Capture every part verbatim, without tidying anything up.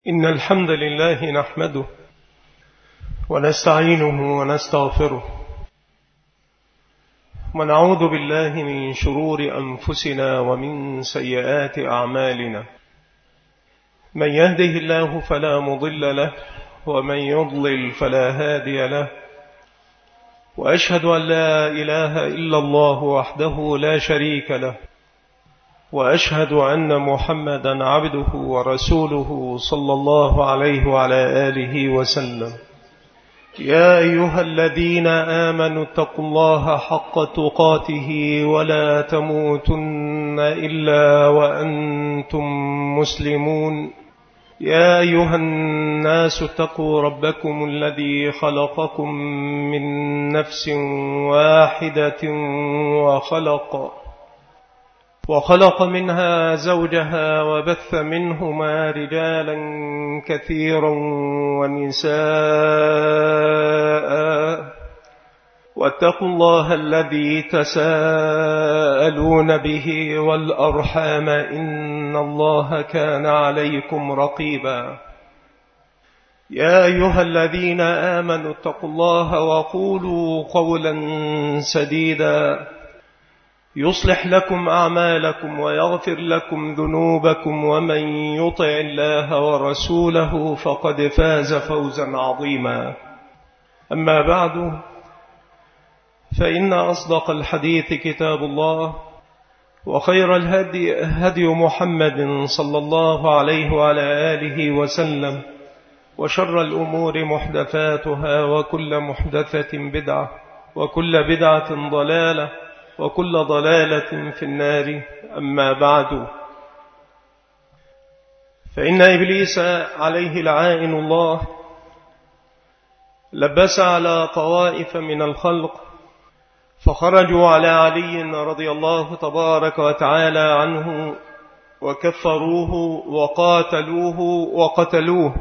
إن الحمد لله نحمده ونستعينه ونستغفره ونعوذ بالله من شرور أنفسنا ومن سيئات أعمالنا. من يهده الله فلا مضل له ومن يضلل فلا هادي له، وأشهد أن لا إله إلا الله وحده لا شريك له، وأشهد أن محمدا عبده ورسوله صلى الله عليه وعلى آله وسلم. يا أيها الذين آمنوا اتقوا الله حق تقاته ولا تموتن إلا وأنتم مسلمون. يا أيها الناس اتقوا ربكم الذي خلقكم من نفس واحدة وخلق وخلق منها زوجها وبث منهما رجالا كثيرا ونساء، واتقوا الله الذي تساءلون به والأرحام إن الله كان عليكم رقيبا. يا أيها الذين آمنوا اتقوا الله وقولوا قولا سديدا يصلح لكم أعمالكم ويغفر لكم ذنوبكم، ومن يطع الله ورسوله فقد فاز فوزا عظيما. أما بعد، فإن أصدق الحديث كتاب الله، وخير الهدي هدي محمد صلى الله عليه وعلى آله وسلم، وشر الأمور محدثاتها، وكل محدثة بدعة، وكل بدعة ضلالة، وكل ضلالة في النار. أما بعد، فإن إبليس عليه لعائن الله لبس على طوائف من الخلق، فخرجوا على علي رضي الله تبارك وتعالى عنه وكفروه وقاتلوه وقتلوه.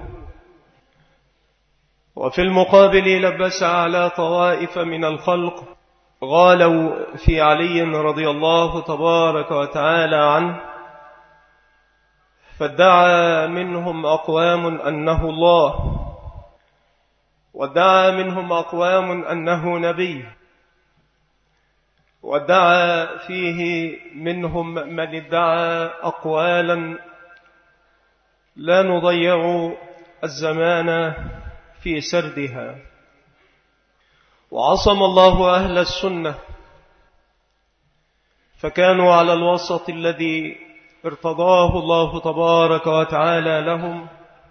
وفي المقابل لبس على طوائف من الخلق غالوا في علي رضي الله تبارك وتعالى عنه، فادعى منهم أقوام أنه الله، وادعى منهم أقوام أنه نبي، وادعى فيه منهم من ادعى أقوالا لا نضيع الزمان في سردها. وعصم الله أهل السنة، فكانوا على الوسط الذي ارتضاه الله تبارك وتعالى لهم،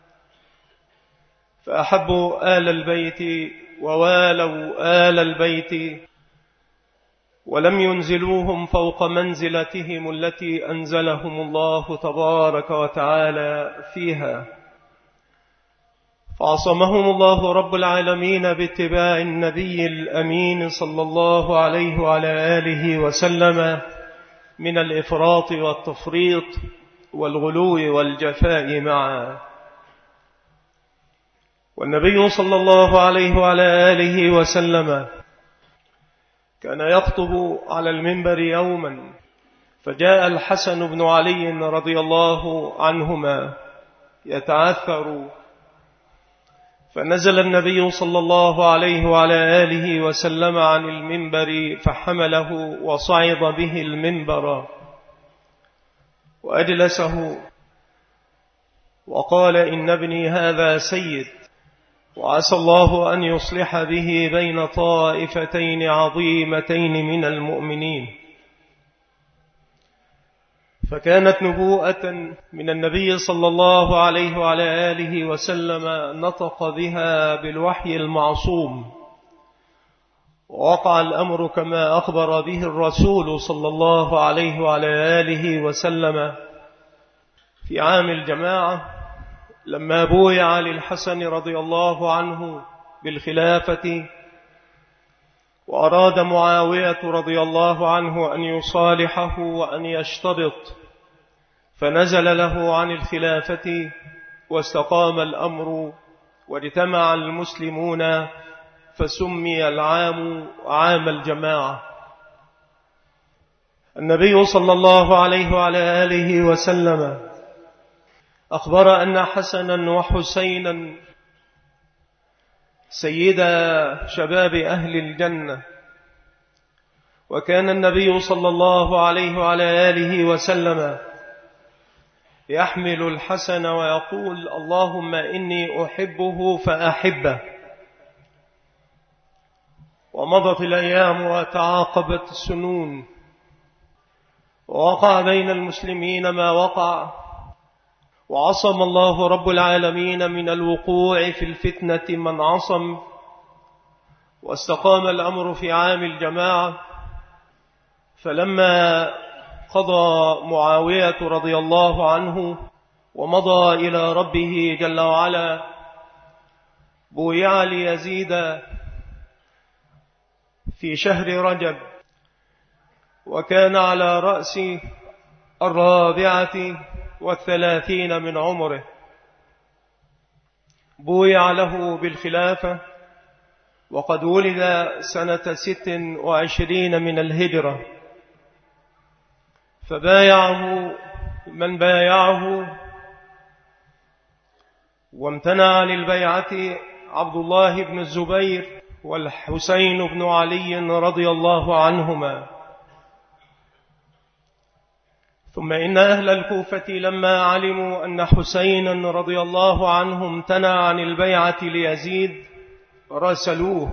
فأحبوا آل البيت ووالوا آل البيت، ولم ينزلوهم فوق منزلتهم التي أنزلهم الله تبارك وتعالى فيها. فعصمهم الله رب العالمين باتباع النبي الأمين صلى الله عليه وعلى آله وسلم من الإفراط والتفريط والغلو والجفاء معا. والنبي صلى الله عليه وعلى آله وسلم كان يخطب على المنبر يوما، فجاء الحسن بن علي رضي الله عنهما يتعثر، فنزل النبي صلى الله عليه وعلى آله وسلم عن المنبر فحمله وصعد به المنبر وأجلسه، وقال: إن ابني هذا سيد، وعسى الله أن يصلح به بين طائفتين عظيمتين من المؤمنين. فكانت نبوءة من النبي صلى الله عليه وعلى آله وسلم نطق بها بالوحي المعصوم، ووقع الأمر كما أخبر به الرسول صلى الله عليه وعلى آله وسلم في عام الجماعة، لما بويع للحسن رضي الله عنه بالخلافة، وأراد معاوية رضي الله عنه أن يصالحه وأن يشترط، فنزل له عن الخلافة واستقام الأمر، واجتمع المسلمون، فسمي العام عام الجماعة. النبي صلى الله عليه وعلى آله وسلم أخبر أن حسنا وحسينا سيدا شباب أهل الجنة، وكان النبي صلى الله عليه وعلى آله وسلم يحمل الحسن ويقول: اللهم إني أحبه فأحبه. ومضت الأيام وتعاقبت السنون، ووقع بين المسلمين ما وقع، وعصم الله رب العالمين من الوقوع في الفتنة من عصم، واستقام الأمر في عام الجماعة. فلما قضى معاوية رضي الله عنه ومضى إلى ربه جل وعلا، بويع ليزيد في شهر رجب، وكان على رأس الرابعة والثلاثين من عمره. بويع له بالخلافة، وقد ولد سنة ست وعشرين من الهجرة، فبايعه من بايعه، وامتنع عن البيعة عبد الله بن الزبير والحسين بن علي رضي الله عنهما. ثم إن أهل الكوفة لما علموا أن حسينا رضي الله عنه امتنع عن البيعة ليزيد راسلوه،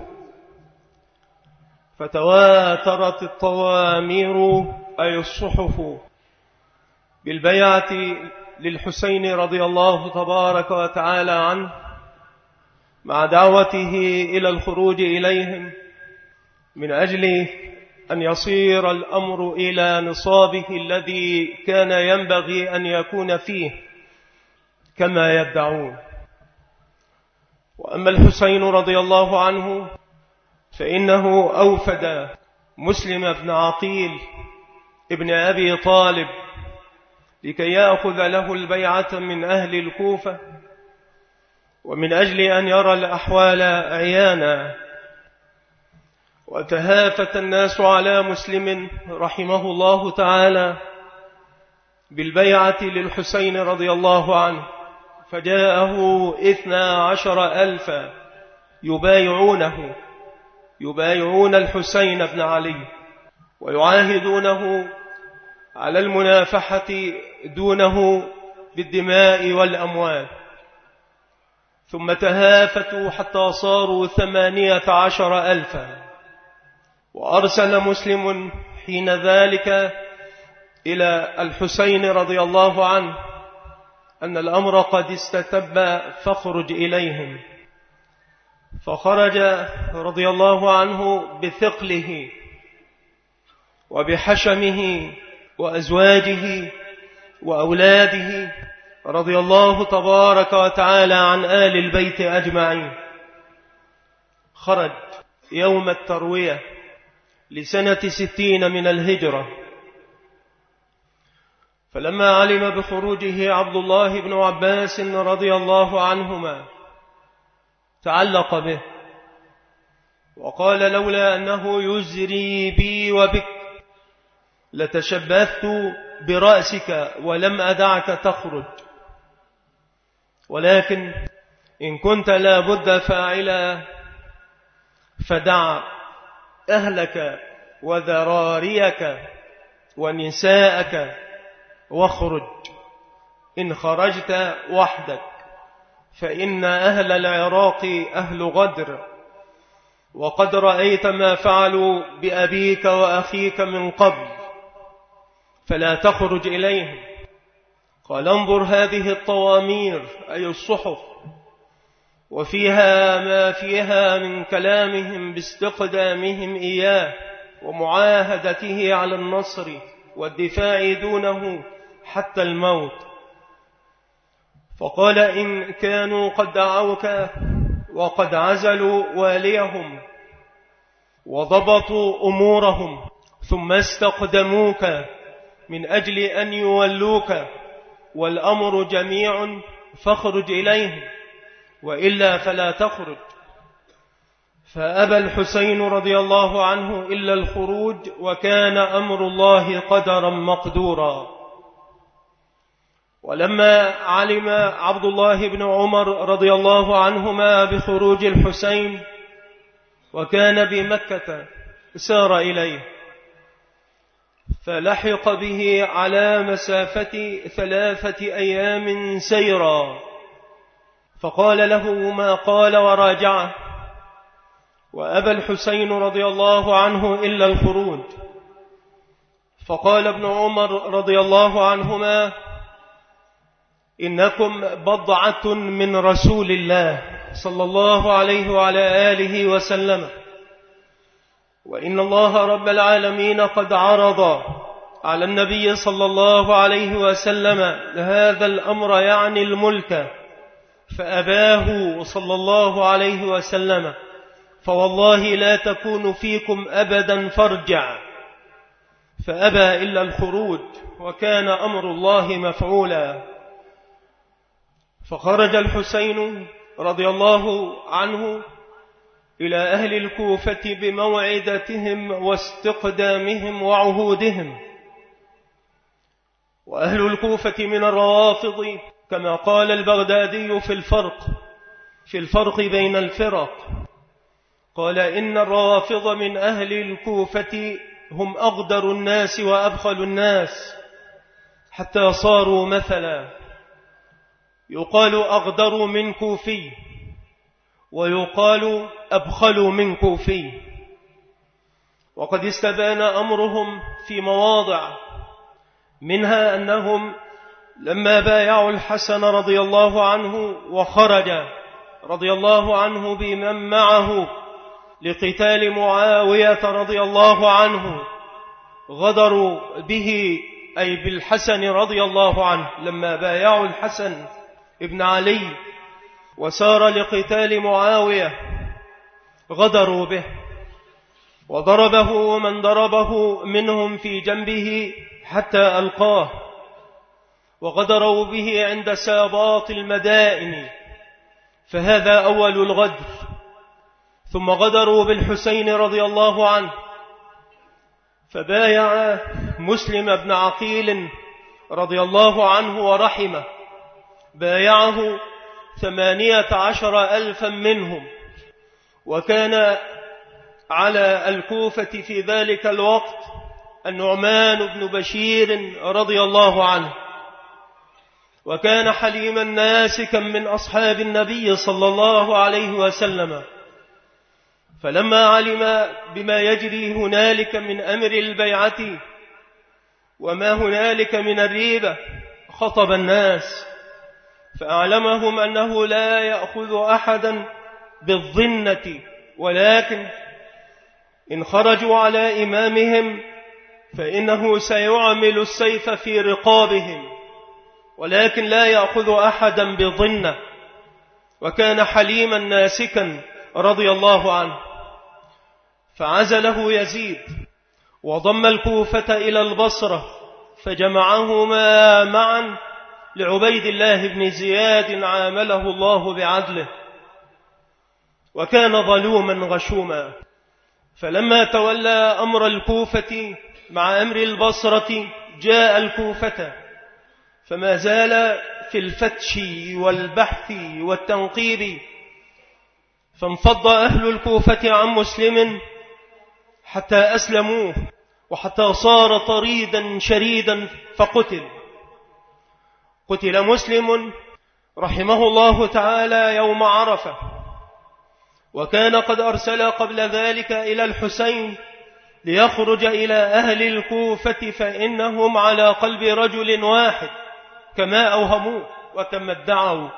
فتواترت الطوامير أي الصحف بالبيعة للحسين رضي الله تبارك وتعالى عنه، مع دعوته إلى الخروج إليهم من أجل أن يصير الأمر إلى نصابه الذي كان ينبغي أن يكون فيه كما يدعون. وأما الحسين رضي الله عنه فإنه أوفد مسلم بن عقيل ابن أبي طالب لكي يأخذ له البيعة من أهل الكوفة، ومن أجل أن يرى الأحوال عيانا. وتهافت الناس على مسلم رحمه الله تعالى بالبيعة للحسين رضي الله عنه، فجاءه اثنا عشر ألفا يبايعونه يبايعون الحسين بن علي، ويعاهدونه على المنافحة دونه بالدماء والأموال. ثم تهافتوا حتى صاروا ثمانية عشر ألفا، وأرسل مسلم حين ذلك إلى الحسين رضي الله عنه أن الأمر قد استتب فاخرج إليهم. فخرج رضي الله عنه بثقله وبحشمه وأزواجه وأولاده رضي الله تبارك وتعالى عن آل البيت أجمعين. خرج يوم التروية لسنة ستين من الهجرة. فلما علم بخروجه عبد الله بن عباس رضي الله عنهما تعلق به وقال: لولا أنه يزري بي وبك لتشبثت برأسك ولم أدعك تخرج، ولكن إن كنت لا بد فاعلا فدع أهلك وذراريك ونساءك واخرج، إن خرجت وحدك فإن أهل العراق أهل غدر، وقد رأيت ما فعلوا بأبيك وأخيك من قبل، فلا تخرج إليهم. قال: انظر هذه الطوامير أي الصحف، وفيها ما فيها من كلامهم باستقدامهم إياه ومعاهدته على النصر والدفاع دونه حتى الموت. فقال: إن كانوا قد دعوك وقد عزلوا واليهم وضبطوا أمورهم ثم استقدموك من أجل أن يولوك والأمر جميع فاخرج إليهم، وإلا فلا تخرج. فأبى الحسين رضي الله عنه إلا الخروج، وكان أمر الله قدرا مقدورا. ولما علم عبد الله بن عمر رضي الله عنهما بخروج الحسين وكان بمكة سار إليه، فلحق به على مسافة ثلاثة أيام سيرا، فقال له ما قال وراجعه، وأبى الحسين رضي الله عنه إلا الخروج. فقال ابن عمر رضي الله عنهما: إنكم بضعة من رسول الله صلى الله عليه وعلى آله وسلم، وإن الله رب العالمين قد عرض على النبي صلى الله عليه وسلم هذا الأمر يعني الملك، فأباه صلى الله عليه وسلم، فوالله لا تكون فيكم أبدا فارجع، فأبى إلا الخروج، وكان أمر الله مفعولا. فخرج الحسين رضي الله عنه إلى أهل الكوفة بموعدتهم واستقدامهم وعهودهم. وأهل الكوفة من الروافض كما قال البغدادي في الفرق في الفرق بين الفرق، قال إن الروافض من أهل الكوفة هم أغدر الناس وأبخل الناس، حتى صاروا مثلا، يقال أغدر من كوفي ويقال أبخل من كوفي. وقد استبان أمرهم في مواضع، منها أنهم لما بايعوا الحسن رضي الله عنه وخرج رضي الله عنه بمن معه لقتال معاوية رضي الله عنه، غدروا به أي بالحسن رضي الله عنه. لما بايعوا الحسن ابن علي وسار لقتال معاوية غدروا به، وضربه ومن ضربه منهم في جنبه حتى ألقاه، وغدروا به عند ساباط المدائن، فهذا أول الغدر. ثم غدروا بالحسين رضي الله عنه، فبايع مسلم بن عقيل رضي الله عنه ورحمه، بايعه ثمانية عشر ألفا منهم. وكان على الكوفة في ذلك الوقت النعمان بن بشير رضي الله عنه، وكان حليما ناسكا من أصحاب النبي صلى الله عليه وسلم. فلما علم بما يجري هنالك من أمر البيعة وما هنالك من الريبة، خطب الناس فأعلمهم أنه لا يأخذ أحدا بالظنة، ولكن إن خرجوا على إمامهم فإنه سيعمل السيف في رقابهم، ولكن لا يأخذ أحدا بظنة. وكان حليما ناسكا رضي الله عنه. فعزله يزيد وضم الكوفة إلى البصرة، فجمعهما معا لعبيد الله بن زياد عامله الله بعدله، وكان ظلوما غشوما. فلما تولى أمر الكوفة مع أمر البصرة جاء الكوفة، فما زال في الفتش والبحث والتنقيب، فانفض أهل الكوفة عن مسلم حتى أسلموه، وحتى صار طريدا شريدا فقتل. قتل مسلم رحمه الله تعالى يوم عرفة، وكان قد أرسل قبل ذلك إلى الحسين ليخرج إلى أهل الكوفة، فإنهم على قلب رجل واحد كما أوهموا وكما ادعوا.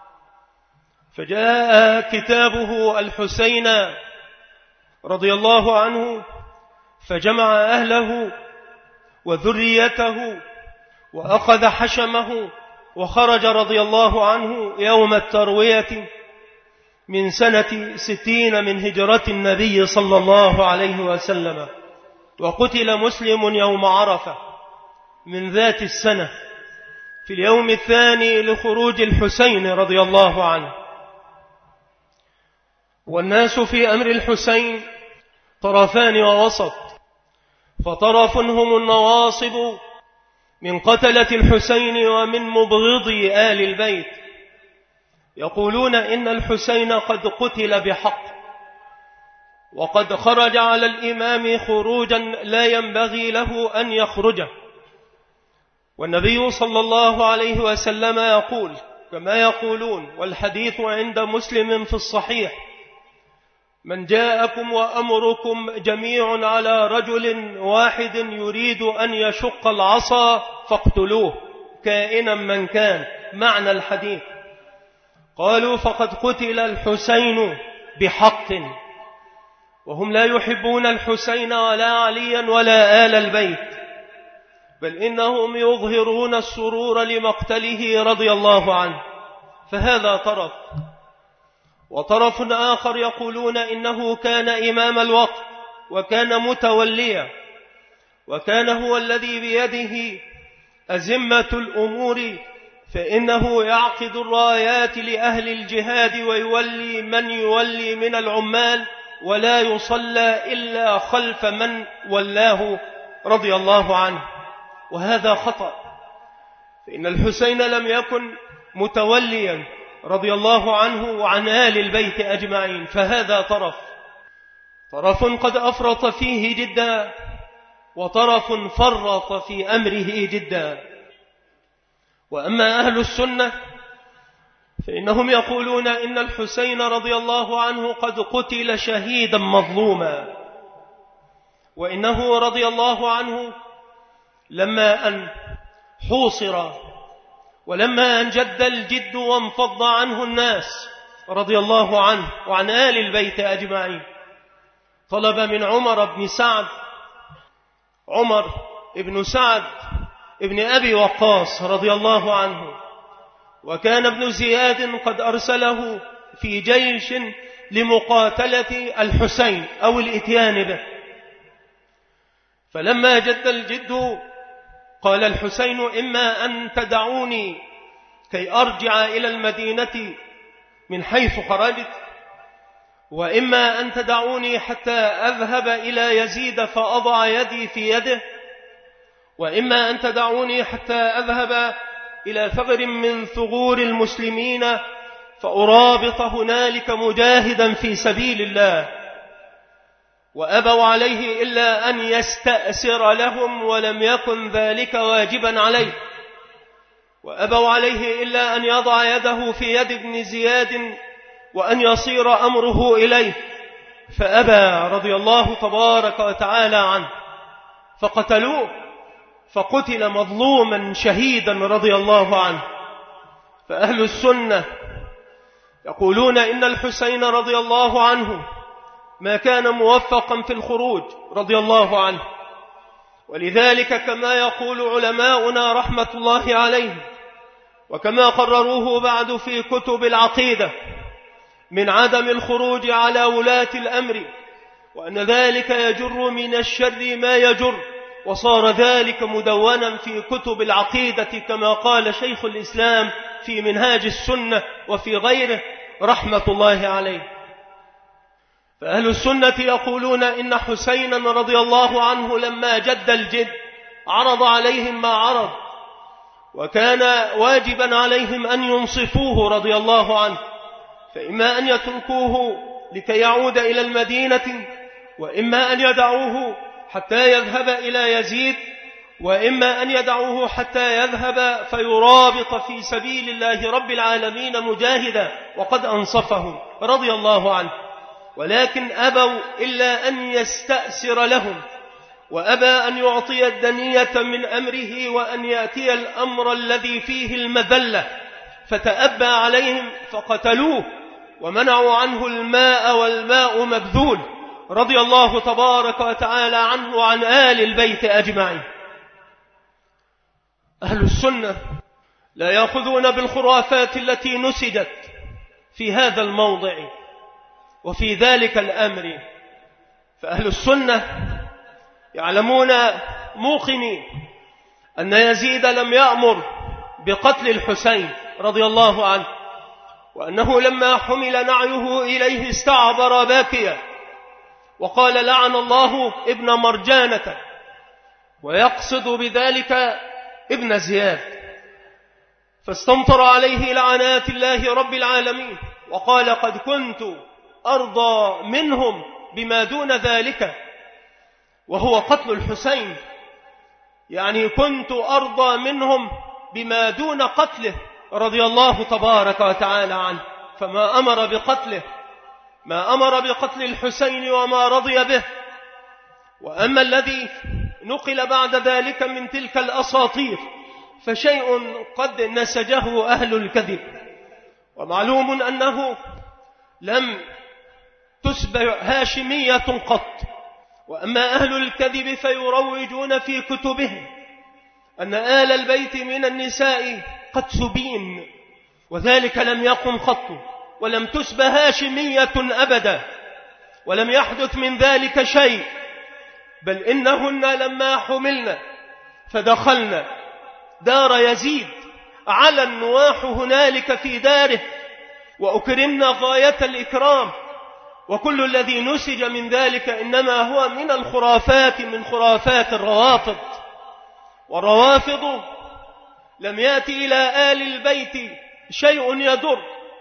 فجاء كتابه الحسين رضي الله عنه، فجمع أهله وذريته وأخذ حشمه، وخرج رضي الله عنه يوم التروية من سنة ستين من هجرة النبي صلى الله عليه وسلم. وقتل مسلم يوم عرفة من ذات السنة في اليوم الثاني لخروج الحسين رضي الله عنه. والناس في أمر الحسين طرفان ووسط، فطرف هم النواصب من قتلة الحسين ومن مبغضي آل البيت يقولون إن الحسين قد قتل بحق، وقد خرج على الإمام خروجا لا ينبغي له أن يخرجه. والنبي صلى الله عليه وسلم يقول كما يقولون، والحديث عند مسلم في الصحيح: من جاءكم وأمركم جميع على رجل واحد يريد أن يشق العصا فاقتلوه كائنا من كان. معنى الحديث قالوا فقد قتل الحسين بحق، وهم لا يحبون الحسين ولا عليا ولا آل البيت، بل إنهم يظهرون السرور لمقتله رضي الله عنه. فهذا طرف. وطرف آخر يقولون إنه كان إمام الوقت وكان متوليا، وكان هو الذي بيده أزمة الأمور، فإنه يعقد الرايات لأهل الجهاد ويولي من يولي من العمال، ولا يصلى إلا خلف من ولاه رضي الله عنه. وهذا خطأ، فإن الحسين لم يكن متوليا رضي الله عنه وعن آل البيت أجمعين. فهذا طرف طرف قد أفرط فيه جدا، وطرف فرط في أمره جدا. وأما أهل السنة فإنهم يقولون إن الحسين رضي الله عنه قد قتل شهيدا مظلوما، وإنه رضي الله عنه لما أن حوصر ولما أن جد الجد وانفض عنه الناس رضي الله عنه وعن آل البيت أجمعين، طلب من عمر بن سعد عمر بن سعد ابن أبي وقاص رضي الله عنه، وكان ابن زياد قد أرسله في جيش لمقاتلة الحسين أو الإتيان به. فلما جد الجد قال الحسين: إما أن تدعوني كي أرجع إلى المدينة من حيث خرجت، وإما أن تدعوني حتى أذهب إلى يزيد فأضع يدي في يده، وإما أن تدعوني حتى أذهب إلى ثغر من ثغور المسلمين فأرابط هنالك مجاهدا في سبيل الله. وأبوا عليه إلا أن يستأسر لهم، ولم يكن ذلك واجبا عليه. وأبوا عليه إلا أن يضع يده في يد ابن زياد وأن يصير أمره إليه، فأبى رضي الله تبارك وتعالى عنه، فقتلوه، فقتل مظلوما شهيدا رضي الله عنه. فأهل السنة يقولون إن الحسين رضي الله عنه ما كان موفقا في الخروج رضي الله عنه، ولذلك كما يقول علماؤنا رحمة الله عليهم، وكما قرروه بعد في كتب العقيدة، من عدم الخروج على ولاة الأمر، وأن ذلك يجر من الشر ما يجر، وصار ذلك مدونا في كتب العقيدة كما قال شيخ الإسلام في منهاج السنة وفي غيره رحمة الله عليه. فأهل السنة يقولون إن حسينا رضي الله عنه لما جد الجد عرض عليهم ما عرض، وكان واجبا عليهم أن ينصفوه رضي الله عنه، فإما أن يتركوه لكي يعود إلى المدينة، وإما أن يدعوه حتى يذهب إلى يزيد، وإما أن يدعوه حتى يذهب فيرابط في سبيل الله رب العالمين مجاهدا، وقد أنصفهم رضي الله عنه. ولكن أبوا إلا أن يستأسر لهم، وأبى أن يعطي الدنية من أمره، وأن يأتي الأمر الذي فيه المذلة، فتأبى عليهم فقتلوه ومنعوا عنه الماء والماء مبذول رضي الله تبارك وتعالى عنه وعن آل البيت أجمعين. أهل السنة لا يأخذون بالخرافات التي نسجت في هذا الموضع وفي ذلك الأمر، فأهل السنة يعلمون موقنين أن يزيد لم يأمر بقتل الحسين رضي الله عنه، وأنه لما حمل نعيه إليه استعبر باكيا وقال: لعن الله ابن مرجانة، ويقصد بذلك ابن زياد، فاستمطر عليه لعنات الله رب العالمين وقال قد كنت أرضى منهم بما دون ذلك، وهو قتل الحسين، يعني كنت أرضى منهم بما دون قتله رضي الله تبارك وتعالى عنه، فما أمر بقتله، ما أمر بقتل الحسين وما رضي به. وأما الذي نقل بعد ذلك من تلك الأساطير فشيء قد نسجه أهل الكذب، ومعلوم أنه لم تسبع هاشمية قط. وأما أهل الكذب فيروجون في كتبهم أن آل البيت من النساء قد سبين، وذلك لم يقم قط، ولم تسبى هاشمية أبدا، ولم يحدث من ذلك شيء، بل إنهن لما حملن فدخلن دار يزيد على النواح هنالك في داره، وأكرمن غاية الإكرام، وكل الذي نسج من ذلك إنما هو من الخرافات، من خرافات الروافض. والروافض لم يأتي إلى آل البيت شيء يضر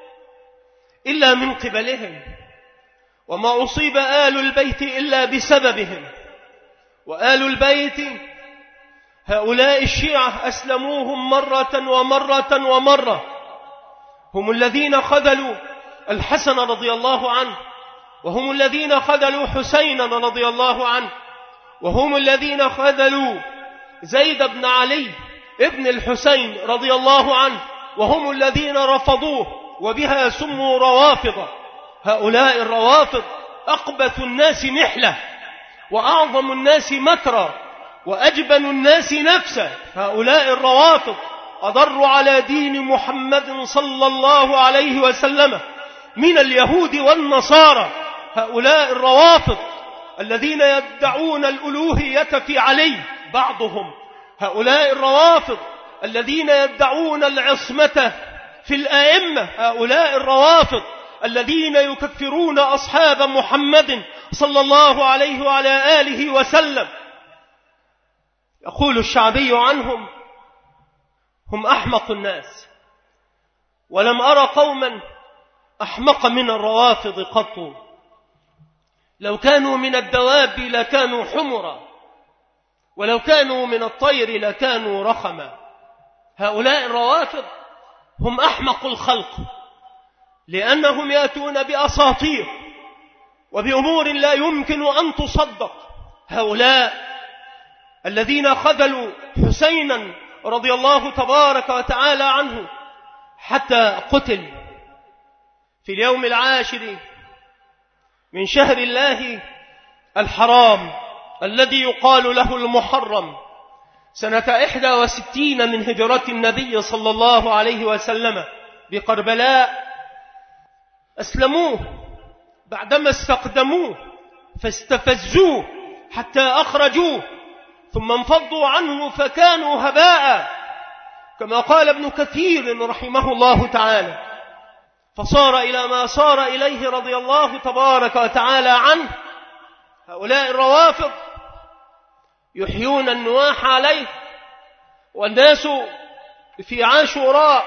إلا من قبلهم، وما أصيب آل البيت إلا بسببهم. وآل البيت هؤلاء الشيعة أسلموهم مرة ومرة ومرة، هم الذين خذلوا الحسن رضي الله عنه، وهم الذين خذلوا حسينا رضي الله عنه، وهم الذين خذلوا زيد بن علي ابن الحسين رضي الله عنه، وهم الذين رفضوه وبها سموا روافض. هؤلاء الروافض أقبث الناس نحلة، وأعظم الناس مكرا، وأجبن الناس نفسا. هؤلاء الروافض أضروا على دين محمد صلى الله عليه وسلم من اليهود والنصارى. هؤلاء الروافض الذين يدعون الألوهية في علي بعضهم، هؤلاء الروافض الذين يدعون العصمة في الآئمة، هؤلاء الروافض الذين يكفرون أصحاب محمد صلى الله عليه وعلى آله وسلم. يقول الشعبي عنهم هم أحمق الناس، ولم أرى قوما أحمق من الروافض قط، لو كانوا من الدواب لكانوا حمرا، ولو كانوا من الطير لكانوا رخما. هؤلاء الروافض هم أحمق الخلق، لأنهم يأتون بأساطير وبأمور لا يمكن أن تصدق. هؤلاء الذين خذلوا حسينا رضي الله تبارك وتعالى عنه حتى قتل في اليوم العاشر من شهر الله الحرام الذي يقال له المحرم سنة إحدى وستين من هجرة النبي صلى الله عليه وسلم بقربلاء، أسلموه بعدما استقدموه فاستفزوه حتى أخرجوه، ثم انفضوا عنه فكانوا هباء، كما قال ابن كثير رحمه الله تعالى، فصار إلى ما صار إليه رضي الله تبارك وتعالى عنه. هؤلاء الروافض يحيون النواح عليه، والناس في عاشوراء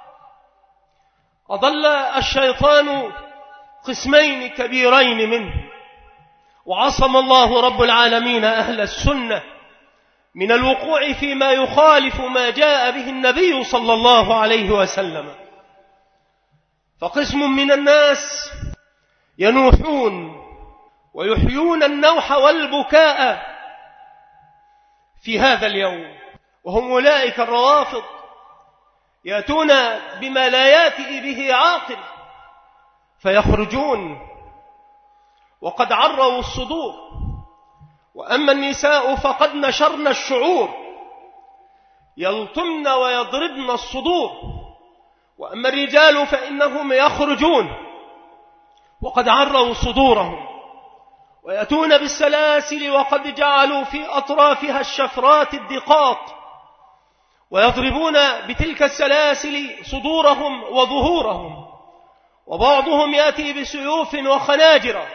أضل الشيطان قسمين كبيرين منه، وعصم الله رب العالمين أهل السنة من الوقوع فيما يخالف ما جاء به النبي صلى الله عليه وسلم. فقسم من الناس ينوحون ويحيون النوح والبكاء في هذا اليوم، وهم أولئك الروافض يأتون بما لا يأتي به عاقل فيخرجون وقد عروا الصدور. وأما النساء فقد نشرن الشعور يلطمن ويضربن الصدور، وأما الرجال فإنهم يخرجون وقد عروا صدورهم ويأتون بالسلاسل وقد جعلوا في أطرافها الشفرات الدقاق، ويضربون بتلك السلاسل صدورهم وظهورهم، وبعضهم يأتي بسيوف وخناجر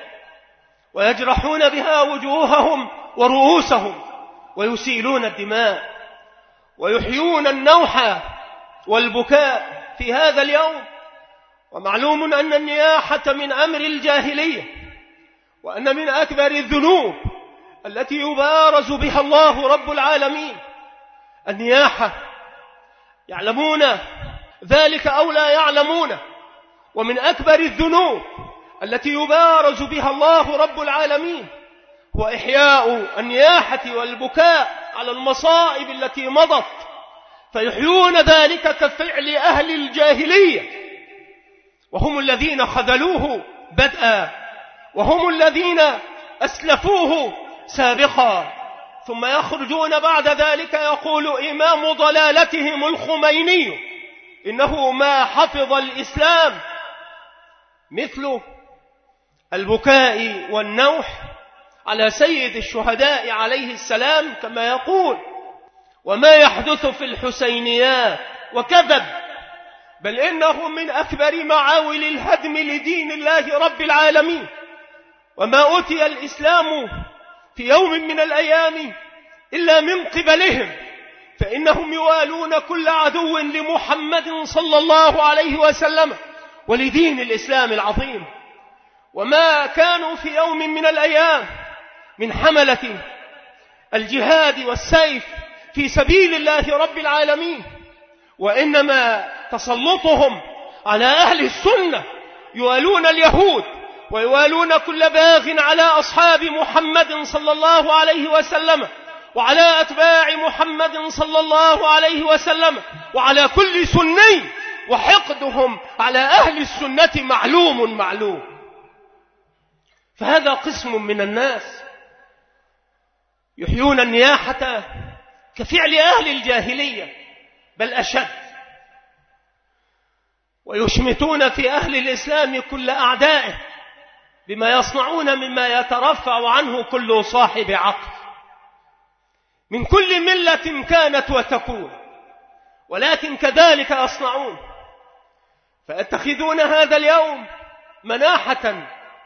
ويجرحون بها وجوههم ورؤوسهم ويسيلون الدماء. ويحيون النوح والبكاء في هذا اليوم. ومعلوم أن النياحة من أمر الجاهلية، وأن من أكبر الذنوب التي يبارز بها الله رب العالمين النياحة. يعلمون ذلك أو لا يعلمون. ومن أكبر الذنوب التي يبارز بها الله رب العالمين هو إحياء النياحة والبكاء على المصائب التي مضت، فيحيون ذلك كفعل أهل الجاهلية، وهم الذين خذلوه بدءا، وهم الذين أسلفوه سابقا. ثم يخرجون بعد ذلك يقول إمام ضلالتهم الخميني إنه ما حفظ الإسلام مثل البكاء والنوح على سيد الشهداء عليه السلام، كما يقول وما يحدث في الحسينيات، وكذب، بل إنه من أكبر معاول الهدم لدين الله رب العالمين. وما أتي الإسلام في يوم من الأيام إلا من قبلهم، فإنهم يوالون كل عدو لمحمد صلى الله عليه وسلم ولدين الإسلام العظيم. وما كانوا في يوم من الأيام من حملة الجهاد والسيف في سبيل الله رب العالمين، وإنما تسلطهم على أهل السنة، يوالون اليهود ويوالون كل باغ على أصحاب محمد صلى الله عليه وسلم وعلى أتباع محمد صلى الله عليه وسلم وعلى كل سني، وحقدهم على أهل السنة معلوم معلوم. فهذا قسم من الناس يحيون النياحة كفعل أهل الجاهلية بل أشد، ويشمتون في أهل الإسلام كل أعدائه بما يصنعون مما يترفع عنه كل صاحب عقل من كل ملة كانت وتكون، ولكن كذلك يصنعون، فيتخذون هذا اليوم مناحة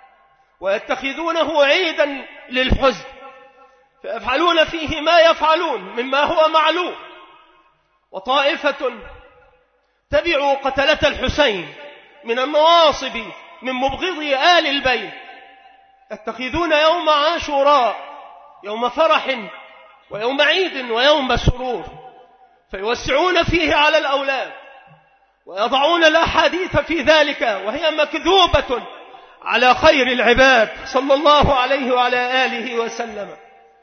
ويتخذونه عيدا للحزن، فيفعلون فيه ما يفعلون مما هو معلوم. وطائفة تبعوا قتلة الحسين من النواصب من مبغضي آل البيت يتخذون يوم عاشوراء يوم فرح ويوم عيد ويوم سرور، فيوسعون فيه على الأولاد ويضعون الأحاديث في ذلك وهي مكذوبة على خير العباد صلى الله عليه وعلى آله وسلم،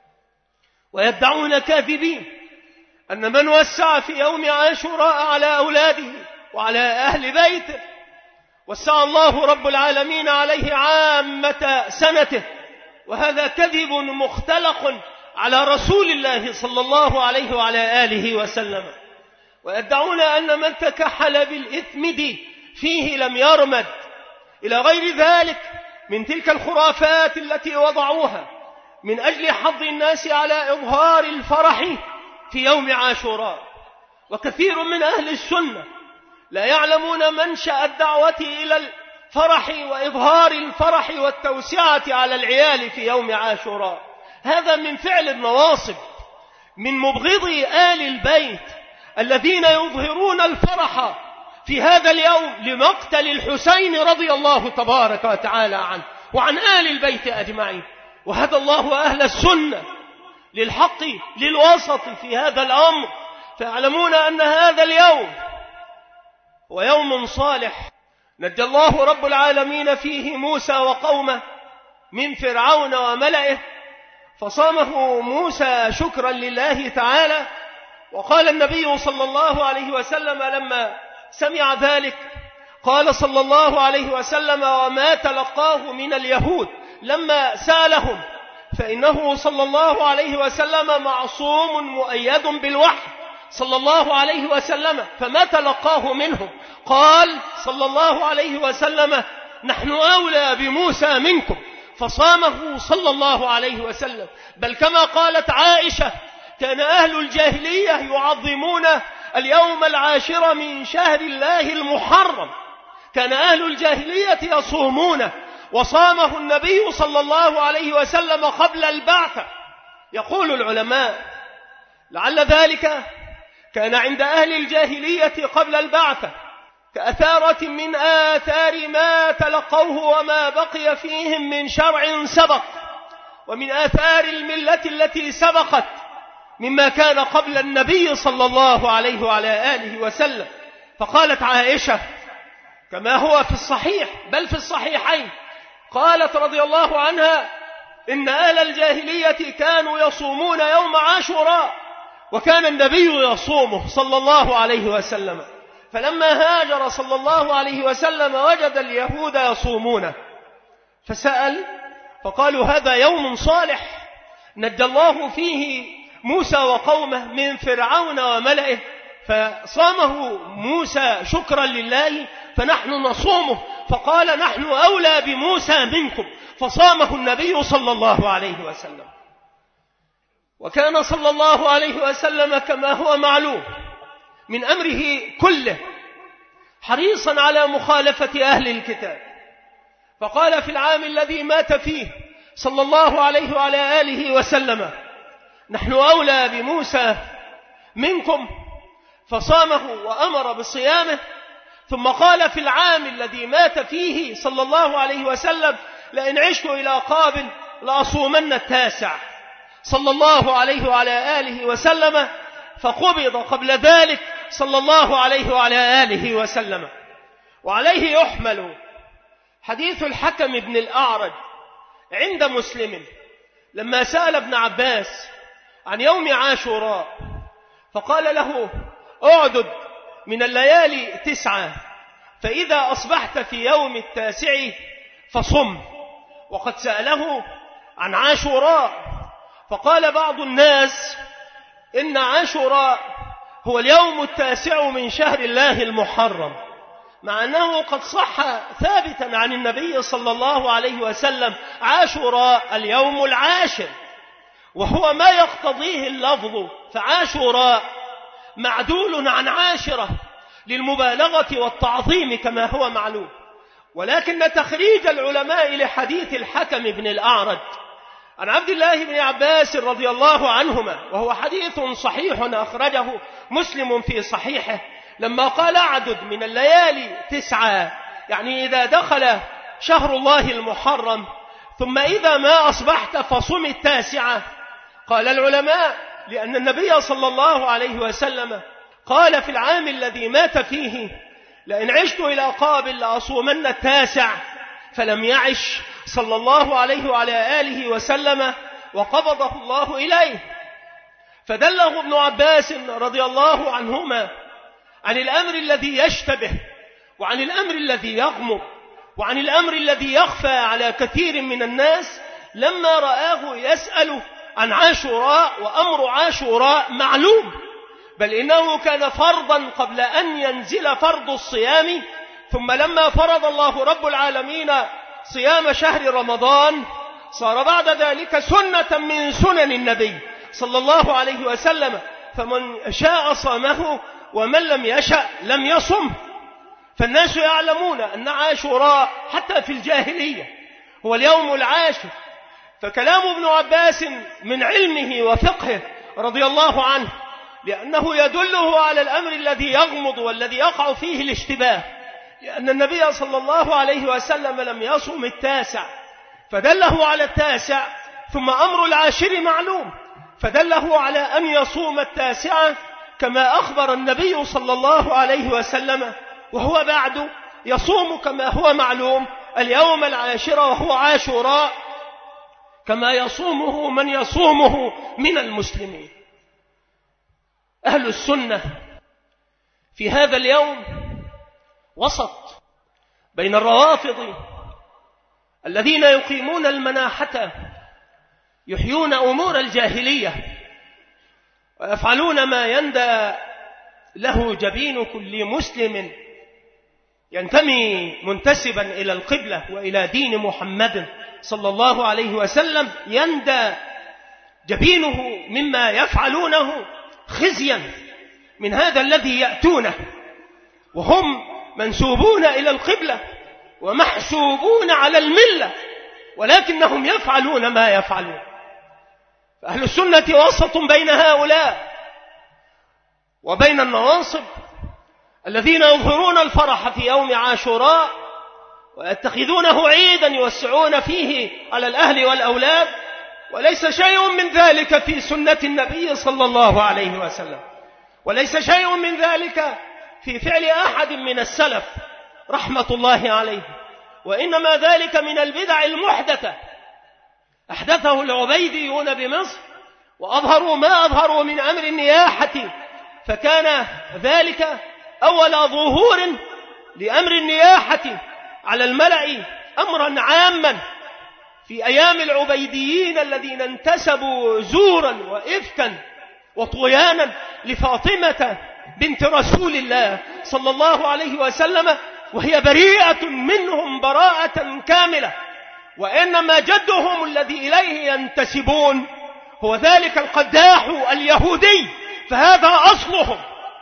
ويدعون كاذبين أن من وسع في يوم عاشوراء على أولاده وعلى أهل بيته وسع الله رب العالمين عليه عامة سنته، وهذا كذب مختلق على رسول الله صلى الله عليه وعلى آله وسلم. ويدعون أن من تكحل بالإثم دي فيه لم يرمد، إلى غير ذلك من تلك الخرافات التي وضعوها من أجل حض الناس على إظهار الفرح في يوم عاشوراء. وكثير من أهل السنة لا يعلمون منشأ الدعوة إلى الفرح وإظهار الفرح والتوسعة على العيال في يوم عاشوراء. هذا من فعل النواصب من مبغضي آل البيت الذين يظهرون الفرح في هذا اليوم لمقتل الحسين رضي الله تبارك وتعالى عنه وعن آل البيت أجمعين. وهدى الله أهل السنة للحق للوسط في هذا الأمر، فيعلمون أن هذا اليوم هو يوم صالح نجى الله رب العالمين فيه موسى وقومه من فرعون وملئه، فصامه موسى شكرا لله تعالى. وقال النبي صلى الله عليه وسلم لما سمع ذلك قال صلى الله عليه وسلم وما تلقاه من اليهود لما سالهم، فإنه صلى الله عليه وسلم معصوم مؤيد بالوحي صلى الله عليه وسلم، فما تلقاه منهم؟ قال صلى الله عليه وسلم نحن أولى بموسى منكم، فصامه صلى الله عليه وسلم. بل كما قالت عائشة كان أهل الجاهلية يعظمون اليوم العاشر من شهر الله المحرم، كان أهل الجاهلية يصومونه، وصامه النبي صلى الله عليه وسلم قبل البعثة. يقول العلماء لعل ذلك كان عند أهل الجاهلية قبل البعثة كأثارة من آثار ما تلقوه وما بقي فيهم من شرع سبق، ومن آثار الملة التي سبقت مما كان قبل النبي صلى الله عليه وعلى آله وسلم. فقالت عائشة كما هو في الصحيح بل في الصحيحين، قالت رضي الله عنها: إن أهل الجاهلية كانوا يصومون يوم عاشوراء وكان النبي يصومه صلى الله عليه وسلم، فلما هاجر صلى الله عليه وسلم وجد اليهود يصومونه فسأل فقالوا: هذا يوم صالح نجى الله فيه موسى وقومه من فرعون وملئه، فصامه موسى شكرا لله فنحن نصومه. فقال: نحن أولى بموسى منكم، فصامه النبي صلى الله عليه وسلم. وكان صلى الله عليه وسلم كما هو معلوم من أمره كله حريصا على مخالفة أهل الكتاب، فقال في العام الذي مات فيه صلى الله عليه وعلى آله وسلم: نحن أولى بموسى منكم، فصامه وأمر بصيامه. ثم قال في العام الذي مات فيه صلى الله عليه وسلم: لئن عشت إلى قابل لأصومن التاسع، صلى الله عليه وعلى آله وسلم، فقبض قبل ذلك صلى الله عليه وعلى آله وسلم. وعليه يحمل حديث الحكم بن الأعرج عند مسلم لما سأل ابن عباس عن يوم عاشوراء فقال له: اعدد من الليالي تسعة، فإذا أصبحت في يوم التاسع فصم. وقد سأله عن عاشوراء فقال بعض الناس إن عاشوراء هو اليوم التاسع من شهر الله المحرم، مع أنه قد صح ثابتا عن النبي صلى الله عليه وسلم عاشوراء اليوم العاشر، وهو ما يقتضيه اللفظ، فعاشوراء معدول عن عاشرة للمبالغة والتعظيم كما هو معلوم. ولكن تخريج العلماء لحديث الحكم بن الأعرج عن عبد الله بن عباس رضي الله عنهما، وهو حديث صحيح أخرجه مسلم في صحيحه، لما قال: اعدد من الليالي تسعة، يعني إذا دخل شهر الله المحرم ثم إذا ما أصبحت فصم التاسعة. قال العلماء: لأن النبي صلى الله عليه وسلم قال في العام الذي مات فيه: لئن عشت إلى قابل لأصومن التاسع، فلم يعش صلى الله عليه وعلى آله وسلم وقبضه الله إليه. فدله ابن عباس رضي الله عنهما عن الأمر الذي يشتبه، وعن الأمر الذي يغمض، وعن الأمر الذي يخفى على كثير من الناس، لما رآه يسأل عن عاشوراء وأمر عاشوراء معلوم، بل إنه كان فرضا قبل أن ينزل فرض الصيام، ثم لما فرض الله رب العالمين صيام شهر رمضان صار بعد ذلك سنة من سنن النبي صلى الله عليه وسلم، فمن شاء صامه ومن لم يشأ لم يصم. فالناس يعلمون أن عاشوراء حتى في الجاهلية هو اليوم العاشر. فكلام ابن عباس من علمه وفقهه رضي الله عنه، لأنه يدله على الأمر الذي يغمض والذي يقع فيه الاشتباه، لأن النبي صلى الله عليه وسلم لم يصم التاسع فدله على التاسع، ثم أمر العاشر معلوم فدله على أن يصوم التاسعة كما أخبر النبي صلى الله عليه وسلم، وهو بعد يصوم كما هو معلوم اليوم العاشر وهو عاشوراء كما يصومه من يصومه من المسلمين. أهل السنة في هذا اليوم وسط بين الروافض الذين يقيمون المناحة يحيون أمور الجاهلية ويفعلون ما يندى له جبين كل مسلم ينتمي منتسبا إلى القبلة وإلى دين محمد صلى الله عليه وسلم، يندى جبينه مما يفعلونه خزيا من هذا الذي يأتونه، وهم منسوبون إلى القبلة ومحسوبون على الملة، ولكنهم يفعلون ما يفعلون. فأهل السنة وسط بين هؤلاء وبين النواصب الذين يظهرون الفرح في يوم عاشوراء ويتخذونه عيدا يوسعون فيه على الأهل والأولاد، وليس شيء من ذلك في سنة النبي صلى الله عليه وسلم، وليس شيء من ذلك في فعل أحد من السلف رحمة الله عليه، وإنما ذلك من البدع المحدثة أحدثه العبيديون بمصر، وأظهروا ما أظهروا من أمر النياحة، فكان ذلك أول ظهور لأمر النياحة على الملأ أمرا عاما في أيام العبيديين الذين انتسبوا زورا وإفكا وطغيانا لفاطمة بنت رسول الله صلى الله عليه وسلم، وهي بريئة منهم براءة كاملة، وإنما جدهم الذي إليه ينتسبون هو ذلك القداح اليهودي، فهذا أصلهم.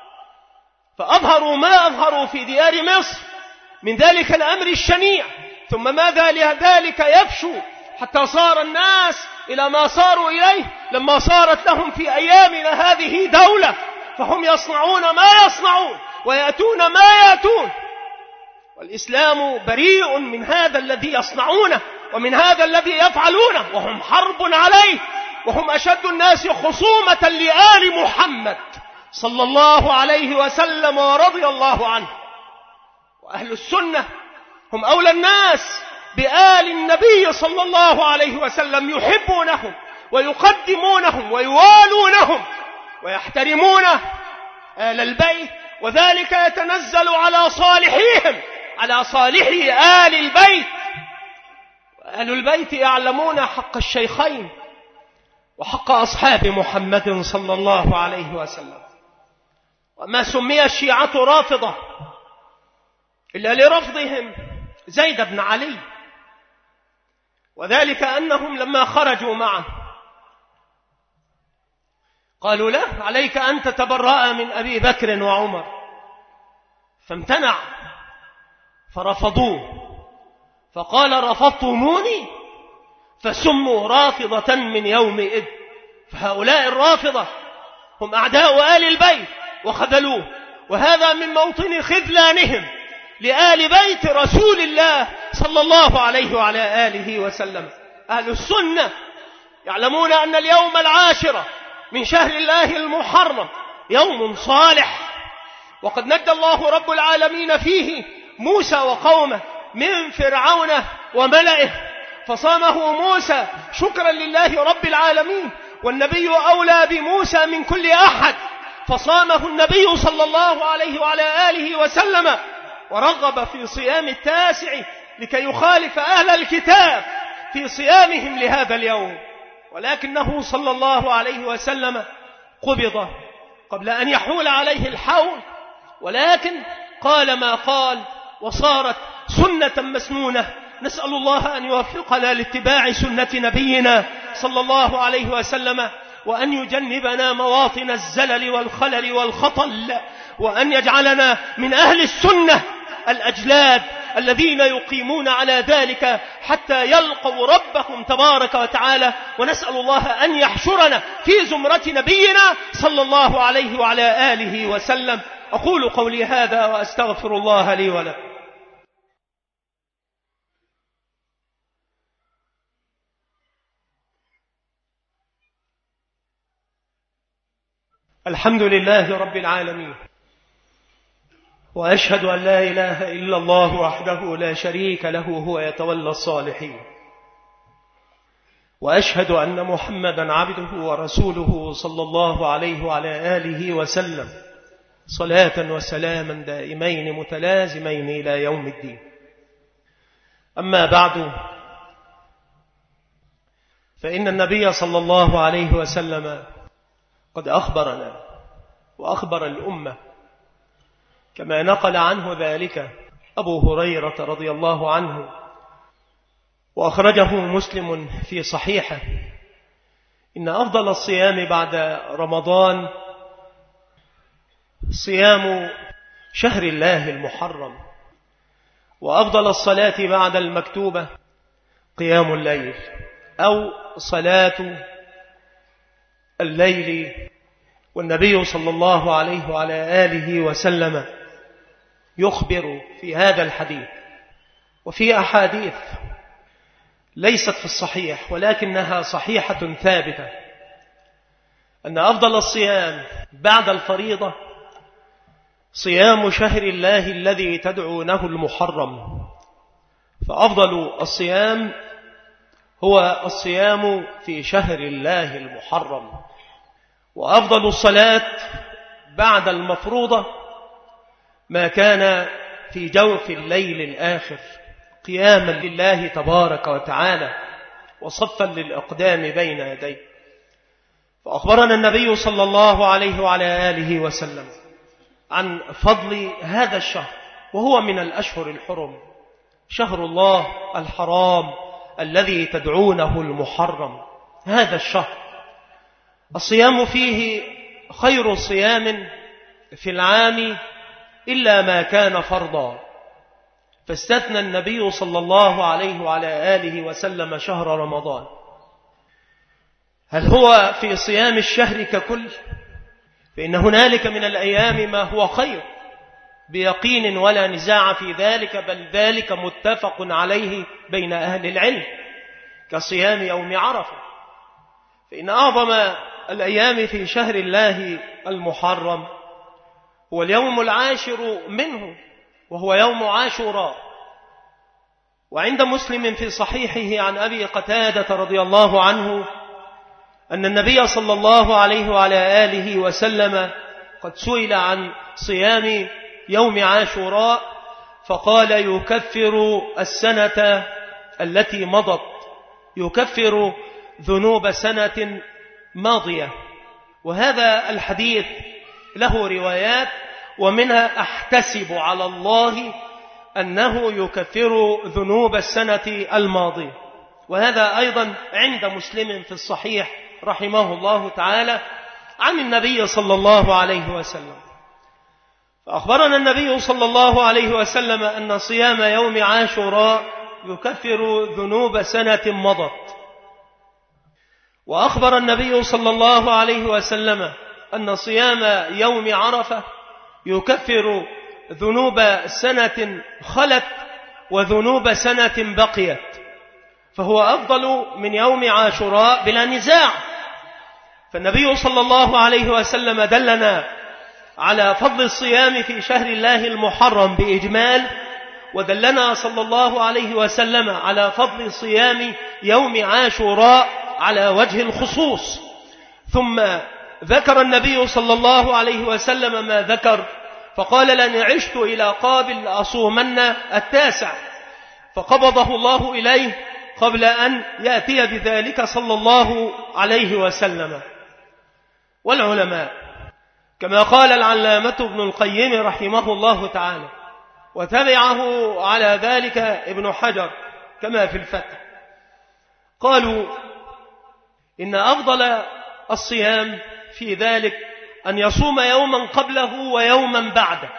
فأظهروا ما أظهروا في ديار مصر من ذلك الأمر الشنيع، ثم ماذا لذلك يفشو حتى صار الناس إلى ما صاروا إليه لما صارت لهم في أيامنا هذه دولة، فهم يصنعون ما يصنعون ويأتون ما يأتون، والإسلام بريء من هذا الذي يصنعونه ومن هذا الذي يفعلونه، وهم حرب عليه، وهم أشد الناس خصومة لآل محمد صلى الله عليه وسلم ورضي الله عنه. وأهل السنة هم أولى الناس بآل النبي صلى الله عليه وسلم، يحبونهم ويقدمونهم ويوالونهم ويحترمون آل البيت، وذلك يتنزل على صالحيهم، على صالحي آل البيت. وآل البيت يعلمون حق الشيخين وحق أصحاب محمد صلى الله عليه وسلم. وما سمي الشيعة رافضة إلا لرفضهم زيد بن علي، وذلك أنهم لما خرجوا معه قالوا له عليك أن تتبرأ من أبي بكر وعمر، فامتنع فرفضوه، فقال رفضتموني فسموا رافضة من يومئذ. فهؤلاء الرافضة هم أعداء آل البيت وخذلوه، وهذا من موطن خذلانهم لآل بيت رسول الله صلى الله عليه وعلى آله وسلم. أهل السنة يعلمون أن اليوم العاشر من شهر الله المحرم يوم صالح، وقد نجى الله رب العالمين فيه موسى وقومه من فرعون وملئه، فصامه موسى شكرا لله رب العالمين، والنبي أولى بموسى من كل أحد، فصامه النبي صلى الله عليه وعلى آله وسلم، ورغب في صيام التاسع لكي يخالف أهل الكتاب في صيامهم لهذا اليوم، ولكنه صلى الله عليه وسلم قبض قبل أن يحول عليه الحول، ولكن قال ما قال وصارت سنة مسنونة. نسأل الله أن يوفقنا لاتباع سنة نبينا صلى الله عليه وسلم، وأن يجنبنا مواطن الزلل والخلل والخطل، وأن يجعلنا من أهل السنة الأجلاد الذين يقيمون على ذلك حتى يلقوا ربهم تبارك وتعالى. ونسأل الله أن يحشرنا في زمرة نبينا صلى الله عليه وعلى آله وسلم. أقول قولي هذا وأستغفر الله لي ولكم. الحمد لله رب العالمين، وأشهد أن لا إله إلا الله وحده لا شريك له هو يتولى الصالحين، وأشهد أن محمدا عبده ورسوله صلى الله عليه وعلى آله وسلم، صلاة وسلاما دائمين متلازمين إلى يوم الدين. أما بعد، فإن النبي صلى الله عليه وسلم قد أخبرنا وأخبر الأمة كما نقل عنه ذلك أبو هريرة رضي الله عنه، وأخرجه مسلم في صحيحه: إن أفضل الصيام بعد رمضان صيام شهر الله المحرم، وأفضل الصلاة بعد المكتوبة قيام الليل أو صلاة الليل والنبي صلى الله عليه وعلى آله وسلم يخبر في هذا الحديث وفي أحاديث ليست في الصحيح ولكنها صحيحة ثابتة أن أفضل الصيام بعد الفريضة صيام شهر الله الذي تدعونه المحرم. فأفضل الصيام هو الصيام في شهر الله المحرم، وأفضل الصلاة بعد المفروضة ما كان في جوف الليل الآخر قياما لله تبارك وتعالى وصفا للأقدام بين يديه. فأخبرنا النبي صلى الله عليه وعلى آله وسلم عن فضل هذا الشهر، وهو من الأشهر الحرم، شهر الله الحرام الذي تدعونه المحرم. هذا الشهر الصيام فيه خير صيام في العام إلا ما كان فرضا، فاستثنى النبي صلى الله عليه وعلى آله وسلم شهر رمضان. هل هو في صيام الشهر ككل؟ فإن هنالك من الأيام ما هو خير بيقين ولا نزاع في ذلك، بل ذلك متفق عليه بين أهل العلم، كصيام يوم عرفة. فإن أعظم الأيام في شهر الله المحرم هو اليوم العاشر منه، وهو يوم عاشوراء. وعند مسلم في صحيحه عن أبي قتادة رضي الله عنه أن النبي صلى الله عليه وعلى آله وسلم قد سئل عن صيام يوم عاشوراء فقال: يكفر السنة التي مضت، يكفر ذنوب سنة ماضية. وهذا الحديث له روايات، ومنها: أحتسب على الله أنه يكفر ذنوب السنة الماضية. وهذا أيضا عند مسلم في الصحيح رحمه الله تعالى عن النبي صلى الله عليه وسلم. فأخبرنا النبي صلى الله عليه وسلم أن صيام يوم عاشوراء يكفر ذنوب سنة مضت. وأخبر النبي صلى الله عليه وسلم أن صيام يوم عرفة يكفر ذنوب سنة خلت وذنوب سنة بقيت، فهو أفضل من يوم عاشوراء بلا نزاع. فالنبي صلى الله عليه وسلم دلنا على فضل الصيام في شهر الله المحرم بإجمال، ودلنا صلى الله عليه وسلم على فضل صيام يوم عاشوراء على وجه الخصوص. ثم ذكر النبي صلى الله عليه وسلم ما ذكر، فقال: لن عشت إلى قابل أصومن التاسع، فقبضه الله إليه قبل أن يأتي بذلك صلى الله عليه وسلم. والعلماء كما قال العلامة ابن القيم رحمه الله تعالى، وتبعه على ذلك ابن حجر كما في الفتح، قالوا إن أفضل الصيام في ذلك أن يصوم يوما قبله ويوما بعده.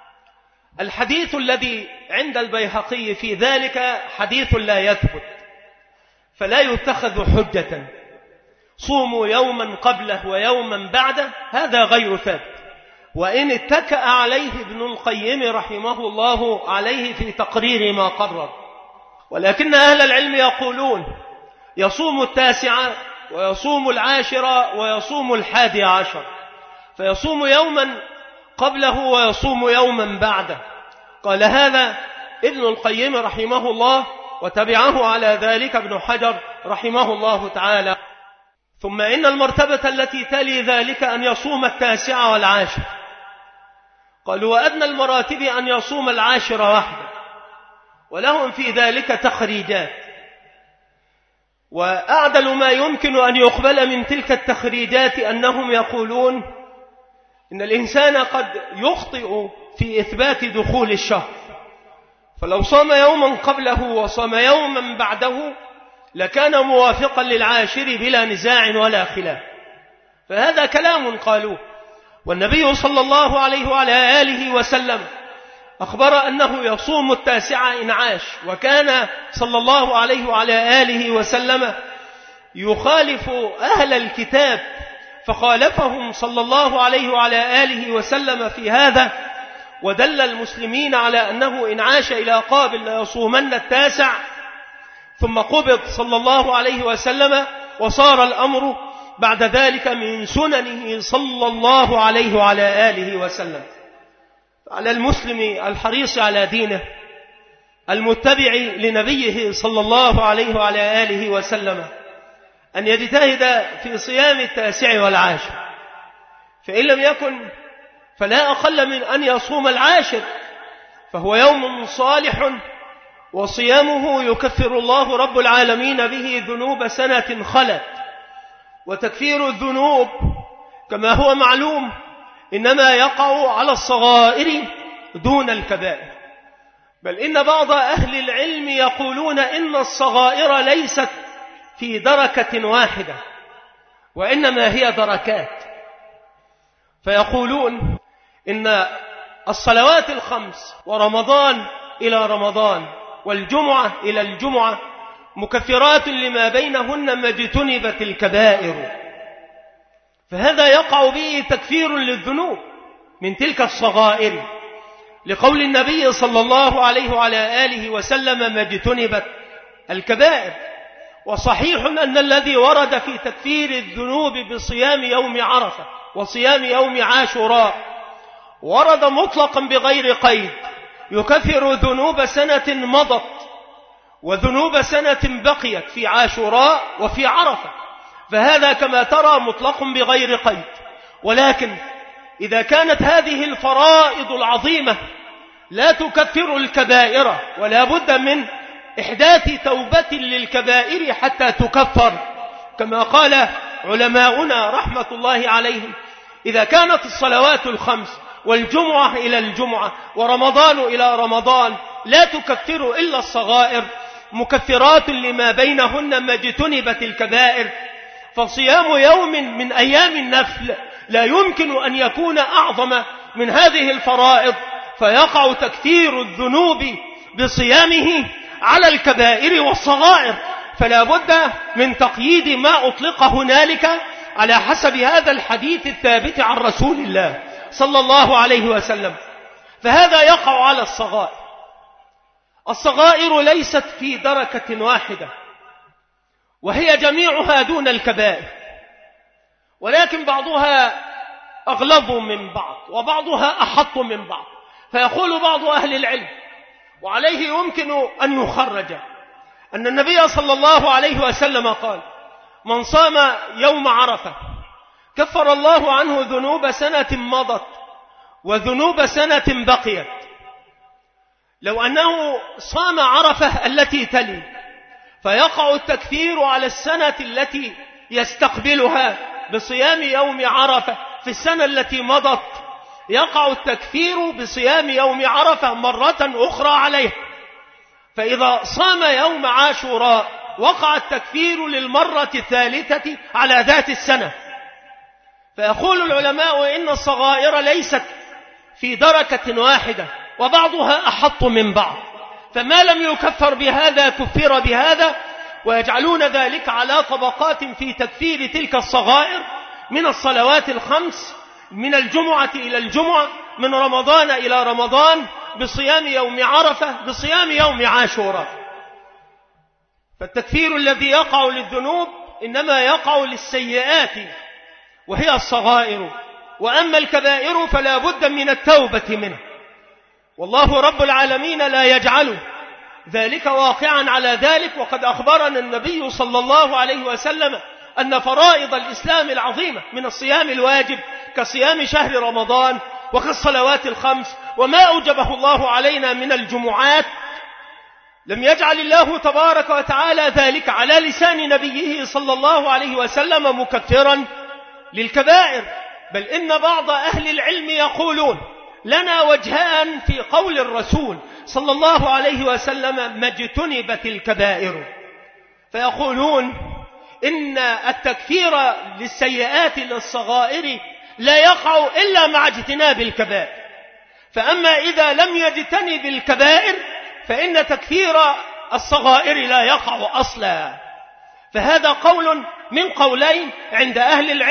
الحديث الذي عند البيهقي في ذلك حديث لا يثبت، فلا يتخذ حجة. صوموا يوما قبله ويوما بعده، هذا غير ثابت، وإن اتكأ عليه ابن القيم رحمه الله عليه في تقرير ما قرر. ولكن أهل العلم يقولون يصوم التاسعة ويصوم العاشرة ويصوم الحادي عشر، فيصوم يوما قبله ويصوم يوما بعده. قال هذا ابن القيم رحمه الله، وتبعه على ذلك ابن حجر رحمه الله تعالى. ثم إن المرتبة التي تلي ذلك أن يصوم التاسعة والعاشر. قالوا: وأدنى المراتب أن يصوم العاشرة وحده، ولهم في ذلك تخريجات. وأعدل ما يمكن أن يقبل من تلك التخريجات أنهم يقولون إن الإنسان قد يخطئ في إثبات دخول الشهر، فلو صام يوما قبله وصام يوما بعده لكان موافقا للعاشر بلا نزاع ولا خلاف. فهذا كلام قالوه. والنبي صلى الله عليه وعلى آله وسلم أخبر أنه يصوم التاسعة إن عاش، وكان صلى الله عليه وعلى آله وسلم يخالف أهل الكتاب فخالفهم صلى الله عليه وعلى آله وسلم في هذا، ودل المسلمين على أنه إن عاش إلى قابل ليصومن التاسع، ثم قبض صلى الله عليه وسلم، وصار الأمر بعد ذلك من سننه صلى الله عليه وعلى آله وسلم. على المسلم الحريص على دينه المتبع لنبيه صلى الله عليه وعلى آله وسلم أن يجتهد في صيام التاسع والعاشر، فإن لم يكن فلا أقل من أن يصوم العاشر، فهو يوم صالح وصيامه يكفر الله رب العالمين به ذنوب سنة خلت. وتكفير الذنوب كما هو معلوم إنما يقع على الصغائر دون الكبائر، بل إن بعض أهل العلم يقولون إن الصغائر ليست في دركة واحدة، وإنما هي دركات. فيقولون إن الصلوات الخمس ورمضان إلى رمضان والجمعة إلى الجمعة مكفرات لما بينهن ما اجتنبت الكبائر، فهذا يقع به تكفير للذنوب من تلك الصغائر، لقول النبي صلى الله عليه وعلى آله وسلم ما اجتنبت الكبائر. وصحيح أن الذي ورد في تكفير الذنوب بصيام يوم عرفة وصيام يوم عاشوراء ورد مطلقا بغير قيد، يكفر ذنوب سنة مضت وذنوب سنة بقيت في عاشوراء وفي عرفة، فهذا كما ترى مطلق بغير قيد. ولكن إذا كانت هذه الفرائض العظيمة لا تكفر الكبائر، ولا بد من إحداث توبة للكبائر حتى تكفر، كما قال علماؤنا رحمة الله عليهم: إذا كانت الصلوات الخمس والجمعة إلى الجمعة ورمضان إلى رمضان لا تكفر إلا الصغائر مكفرات لما بينهن ما اجتنبت الكبائر، فصيام يوم من أيام النفل لا يمكن أن يكون أعظم من هذه الفرائض، فيقع تكفير الذنوب بصيامه على الكبائر والصغائر. فلا بد من تقييد ما أطلق هنالك على حسب هذا الحديث الثابت عن رسول الله صلى الله عليه وسلم، فهذا يقع على الصغائر. الصغائر ليست في دركة واحدة، وهي جميعها دون الكبائر، ولكن بعضها أغلظ من بعض وبعضها أحط من بعض. فيقول بعض أهل العلم، وعليه يمكن أن يخرج، أن النبي صلى الله عليه وسلم قال: من صام يوم عرفة كفر الله عنه ذنوب سنة مضت وذنوب سنة بقيت. لو أنه صام عرفة التي تلي فيقع التكفير على السنة التي يستقبلها بصيام يوم عرفة، في السنة التي مضت يقع التكفير بصيام يوم عرفة مرة أخرى عليه. فإذا صام يوم عاشوراء وقع التكفير للمرة الثالثة على ذات السنة. فيقول العلماء إن الصغائر ليست في دركة واحدة، وبعضها أحط من بعض، فما لم يكفر بهذا كفر بهذا، ويجعلون ذلك على طبقات في تكفير تلك الصغائر من الصلوات الخمس، من الجمعة إلى الجمعة، من رمضان إلى رمضان، بصيام يوم عرفة، بصيام يوم عاشوراء. فالتكفير الذي يقع للذنوب إنما يقع للسيئات وهي الصغائر، وأما الكبائر فلا بد من التوبة منه، والله رب العالمين لا يجعل ذلك واقعا على ذلك. وقد أخبرنا النبي صلى الله عليه وسلم أن فرائض الإسلام العظيمة من الصيام الواجب كصيام شهر رمضان وكالصلوات الخمس وما أوجبه الله علينا من الجمعات لم يجعل الله تبارك وتعالى ذلك على لسان نبيه صلى الله عليه وسلم مكفرا للكبائر، بل إن بعض أهل العلم يقولون لنا وجهان في قول الرسول صلى الله عليه وسلم ما اجتنبت الكبائر. فيقولون إن التكفير للسيئات للصغائر لا يقع إلا مع اجتناب الكبائر، فأما إذا لم يجتنب الكبائر فإن تكفير الصغائر لا يقع أصلا. فهذا قول من قولين عند أهل العلم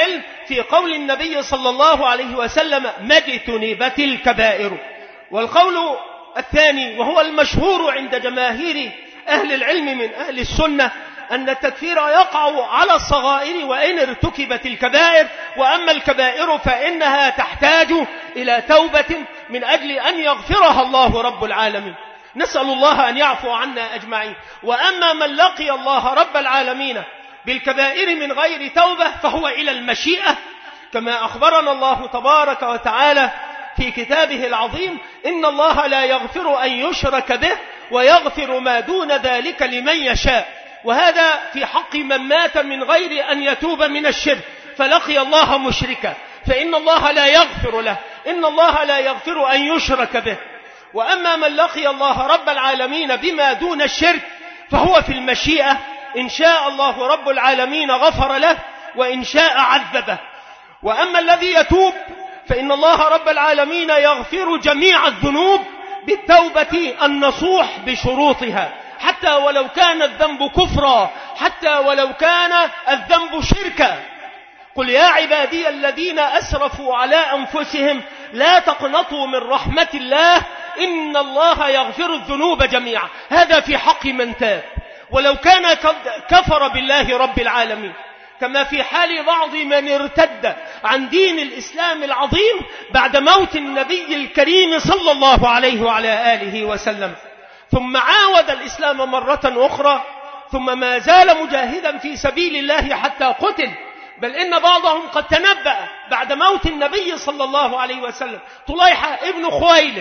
في قول النبي صلى الله عليه وسلم ما اجتنبت الكبائر. والقول الثاني وهو المشهور عند جماهير أهل العلم من أهل السنة أن التكفير يقع على الصغائر وإن ارتكبت الكبائر، وأما الكبائر فإنها تحتاج إلى توبة من أجل أن يغفرها الله رب العالمين. نسأل الله أن يعفو عنا أجمعين. وأما من لقي الله رب العالمين بالكبائر من غير توبة فهو إلى المشيئة، كما أخبرنا الله تبارك وتعالى في كتابه العظيم إن الله لا يغفر أن يشرك به ويغفر ما دون ذلك لمن يشاء. وهذا في حق من مات من غير أن يتوب من الشرك فلقي الله مشركا فإن الله لا يغفر له، إن الله لا يغفر أن يشرك به. وأما من لقي الله رب العالمين بما دون الشرك فهو في المشيئة، إن شاء الله رب العالمين غفر له وإن شاء عذبه. وأما الذي يتوب فإن الله رب العالمين يغفر جميع الذنوب بالتوبة النصوح بشروطها، حتى ولو كان الذنب كفرا، حتى ولو كان الذنب شركا. قل يا عبادي الذين أسرفوا على أنفسهم لا تقنطوا من رحمة الله إن الله يغفر الذنوب جميعا. هذا في حق من تاب ولو كان كفر بالله رب العالمين، كما في حال بعض من ارتد عن دين الإسلام العظيم بعد موت النبي الكريم صلى الله عليه وعلى آله وسلم، ثم عاود الإسلام مرة أخرى، ثم ما زال مجاهدا في سبيل الله حتى قتل. بل إن بعضهم قد تنبأ بعد موت النبي صلى الله عليه وسلم، طليحة ابن خويلد،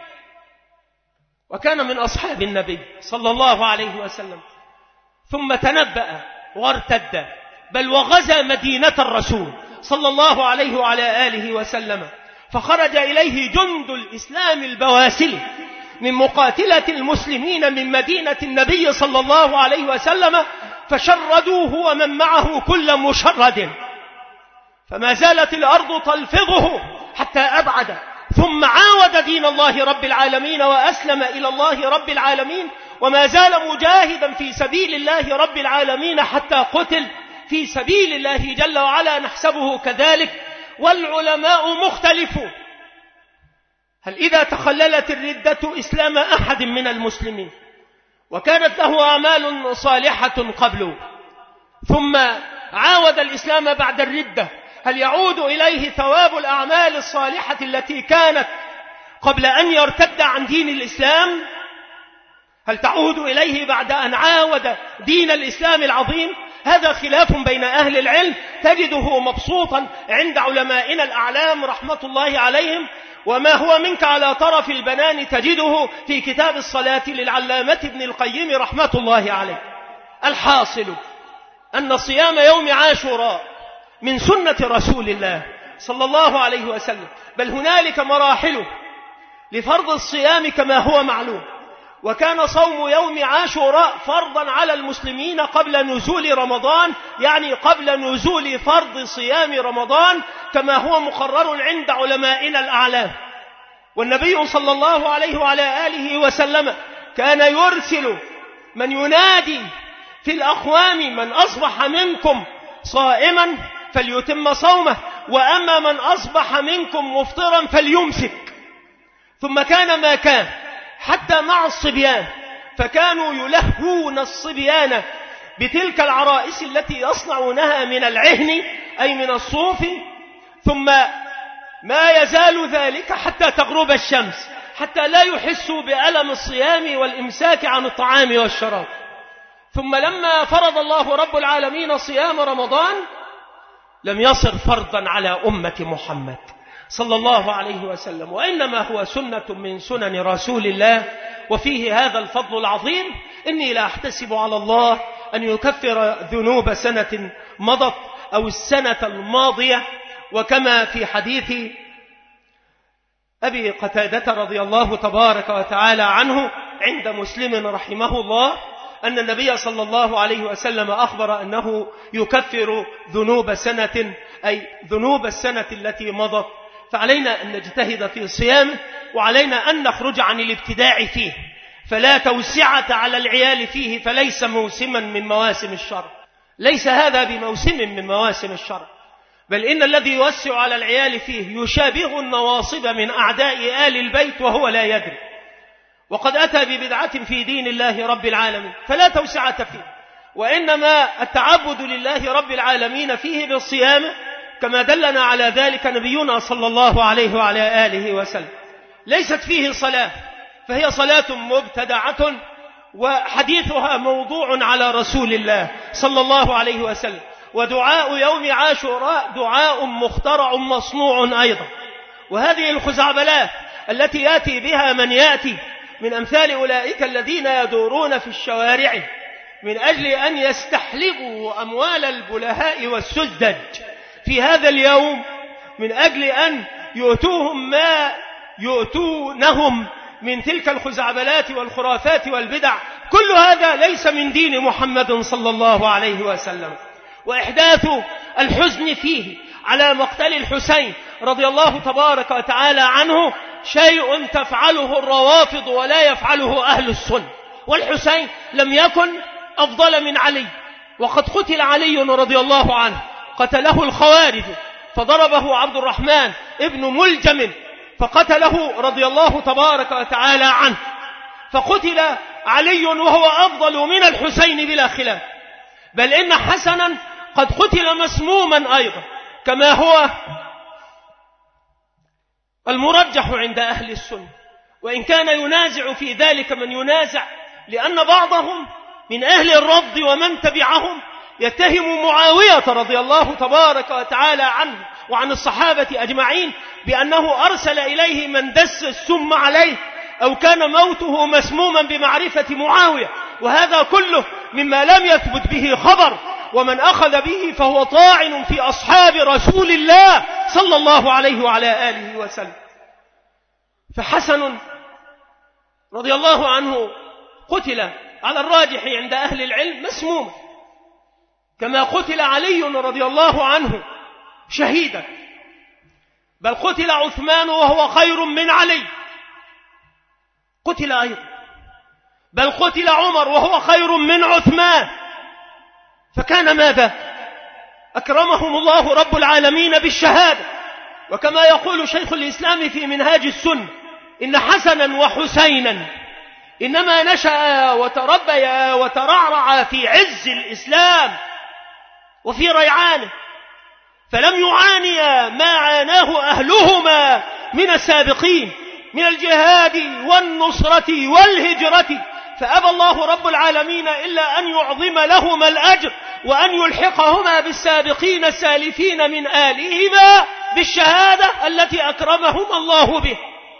وكان من أصحاب النبي صلى الله عليه وسلم، ثم تنبأ وارتد، بل وغزا مدينة الرسول صلى الله عليه وعلى آله وسلم، فخرج إليه جند الإسلام البواسل من مقاتلة المسلمين من مدينة النبي صلى الله عليه وسلم، فشردوه ومن معه كل مشرد، فما زالت الأرض تلفظه حتى أبعد، ثم عاود دين الله رب العالمين وأسلم إلى الله رب العالمين، وما زال مجاهدا في سبيل الله رب العالمين حتى قتل في سبيل الله جل وعلا، نحسبه كذلك. والعلماء مختلفون، هل إذا تخللت الردة إسلام أحد من المسلمين وكانت له أعمال صالحة قبله ثم عاود الإسلام بعد الردة، هل يعود إليه ثواب الأعمال الصالحة التي كانت قبل أن يرتد عن دين الإسلام؟ هل تعود إليه بعد أن عاود دين الإسلام العظيم؟ هذا خلاف بين أهل العلم تجده مبسوطا عند علمائنا الأعلام رحمة الله عليهم، وما هو منك على طرف البنان تجده في كتاب الصلاة للعلامة ابن القيم رحمة الله عليه. الحاصل أن صيام يوم عاشوراء من سنة رسول الله صلى الله عليه وسلم، بل هنالك مراحل لفرض الصيام كما هو معلوم، وكان صوم يوم عاشوراء فرضا على المسلمين قبل نزول رمضان، يعني قبل نزول فرض صيام رمضان كما هو مقرر عند علمائنا الأعلام. والنبي صلى الله عليه وعلى آله وسلم كان يرسل من ينادي في الأقوام من أصبح منكم صائما فليتم صومه، وأما من أصبح منكم مفطرا فليمسك. ثم كان ما كان حتى مع الصبيان، فكانوا يلهون الصبيان بتلك العرائس التي يصنعونها من العهن أي من الصوف، ثم ما يزال ذلك حتى تغرب الشمس، حتى لا يحسوا بألم الصيام والإمساك عن الطعام والشراب. ثم لما فرض الله رب العالمين صيام رمضان لم يصر فرضا على أمة محمد صلى الله عليه وسلم، وإنما هو سنة من سنن رسول الله، وفيه هذا الفضل العظيم. إني لا أحتسب على الله أن يكفر ذنوب سنة مضت أو السنة الماضية، وكما في حديث أبي قتادة رضي الله تبارك وتعالى عنه عند مسلم رحمه الله أن النبي صلى الله عليه وسلم أخبر أنه يكفر ذنوب سنة، أي ذنوب السنة التي مضت. فعلينا أن نجتهد في صيامه، وعلينا أن نخرج عن الابتداع فيه، فلا توسعة على العيال فيه، فليس موسما من مواسم الشر، ليس هذا بموسم من مواسم الشر، بل إن الذي يوسع على العيال فيه يشابه النواصب من أعداء آل البيت وهو لا يدري، وقد أتى ببدعة في دين الله رب العالمين، فلا توسعة فيه، وإنما التعبد لله رب العالمين فيه بالصيام كما دلنا على ذلك نبينا صلى الله عليه وعلى آله وسلم. ليست فيه صلاة، فهي صلاة مبتدعة وحديثها موضوع على رسول الله صلى الله عليه وسلم. ودعاء يوم عاشوراء دعاء مخترع مصنوع أيضا. وهذه الخزعبلات التي يأتي بها من يأتي من أمثال أولئك الذين يدورون في الشوارع من أجل أن يستحلبوا أموال البلهاء والسذج في هذا اليوم، من أجل أن يؤتوهم ما يؤتونهم من تلك الخزعبلات والخرافات والبدع، كل هذا ليس من دين محمد صلى الله عليه وسلم. وإحداث الحزن فيه على مقتل الحسين رضي الله تبارك وتعالى عنه شيء تفعله الروافض ولا يفعله أهل السنة. والحسين لم يكن أفضل من علي، وقد قتل علي رضي الله عنه، قتله الخوارج، فضربه عبد الرحمن ابن ملجم فقتله رضي الله تبارك وتعالى عنه، فقتل علي وهو أفضل من الحسين بلا خلاف. بل إن حسنا قد قتل مسموما أيضا، كما هو المرجح عند أهل السنة، وإن كان ينازع في ذلك من ينازع، لأن بعضهم من أهل الرفض ومن تبعهم يتهم معاوية رضي الله تبارك وتعالى عنه وعن الصحابة أجمعين بأنه أرسل إليه من دس السم عليه، أو كان موته مسموما بمعرفة معاوية، وهذا كله مما لم يثبت به خبر، ومن أخذ به فهو طاعن في أصحاب رسول الله صلى الله عليه وعلى آله وسلم. فحسن رضي الله عنه قتل على الراجح عند أهل العلم مسموما، كما قتل علي رضي الله عنه شهيدا، بل قتل عثمان وهو خير من علي، قتل أيضا، بل قتل عمر وهو خير من عثمان. فكان ماذا؟ أكرمهم الله رب العالمين بالشهادة. وكما يقول شيخ الإسلام في منهاج السنة إن حسنا وحسينا إنما نشأ وتربيا وترعرعا في عز الإسلام وفي ريعانه، فلم يعانيا ما عاناه أهلهما من السابقين من الجهاد والنصرة والهجرة، فأبى الله رب العالمين إلا أن يعظم لهما الأجر وأن يلحقهما بالسابقين السالفين من آلهما بالشهادة التي أكرمهم الله به.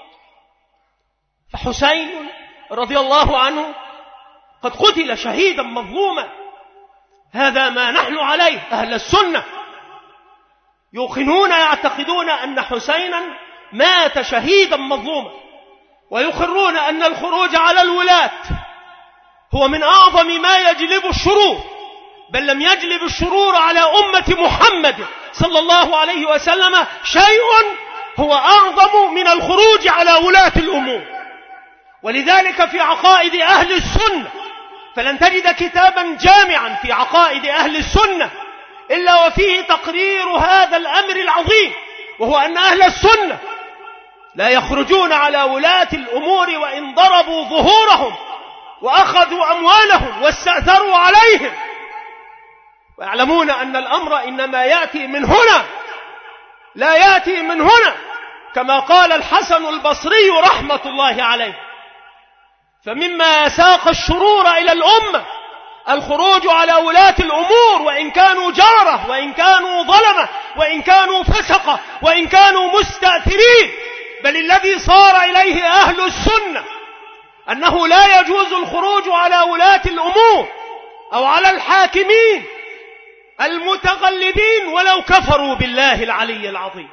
فحسين رضي الله عنه قد قتل شهيدا مظلوما. هذا ما نحن عليه أهل السنة، يوقنون يعتقدون أن حسينا مات شهيدا مظلوما، ويقرون أن الخروج على الولاة هو من أعظم ما يجلب الشرور، بل لم يجلب الشرور على أمة محمد صلى الله عليه وسلم شيء هو أعظم من الخروج على ولاة الأمور. ولذلك في عقائد أهل السنة فلن تجد كتابا جامعا في عقائد أهل السنة إلا وفيه تقرير هذا الأمر العظيم، وهو أن أهل السنة لا يخرجون على ولاة الأمور وإن ضربوا ظهورهم وأخذوا أموالهم واستأثروا عليهم، ويعلمون أن الأمر إنما يأتي من هنا لا يأتي من هنا، كما قال الحسن البصري رحمة الله عليه: فمما ساق الشرور إلى الأمة الخروج على ولاة الأمور، وإن كانوا جارة، وإن كانوا ظلمة، وإن كانوا فسقة، وإن كانوا مستأثرين. بل الذي صار إليه أهل السنة أنه لا يجوز الخروج على ولاة الأمور أو على الحاكمين المتغلبين ولو كفروا بالله العلي العظيم،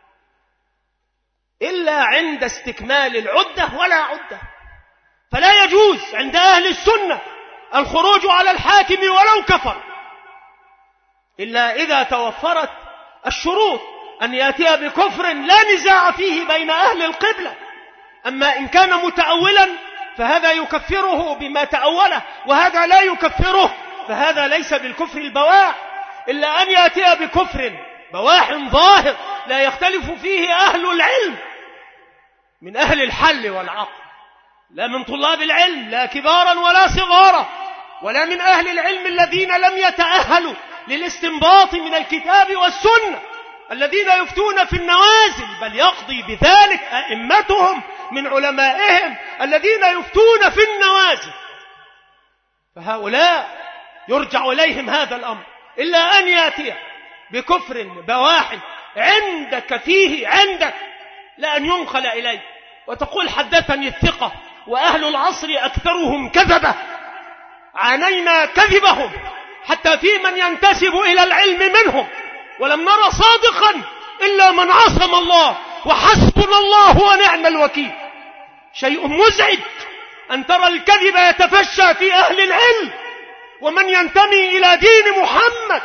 إلا عند استكمال العدة ولا عدة. فلا يجوز عند أهل السنة الخروج على الحاكم ولو كفر، إلا إذا توفرت الشروط أن يأتي بكفر لا نزاع فيه بين أهل القبلة. أما إن كان متأولا فهذا يكفره بما تأوله، وهذا لا يكفره، فهذا ليس بالكفر البواح، إلا أن يأتي بكفر بواح ظاهر لا يختلف فيه أهل العلم من أهل الحل والعقل، لا من طلاب العلم لا كبارا ولا صغارا، ولا من أهل العلم الذين لم يتأهلوا للاستنباط من الكتاب والسنة، الذين يفتون في النوازل، بل يقضي بذلك أئمتهم من علمائهم الذين يفتون في النوازل. فهؤلاء يرجع إليهم هذا الأمر، إلا أن يأتي بكفر بواح عندك فيه عندك لأن ينقل إليك وتقول حدثني الثقة وأهل العصر أكثرهم كذبة، عانينا كذبهم حتى في من ينتسب إلى العلم منهم، ولم نرى صادقا إلا من عصم الله وحسبنا الله ونعم الوكيل. شيء مزعج أن ترى الكذب يتفشى في أهل العلم ومن ينتمي إلى دين محمد،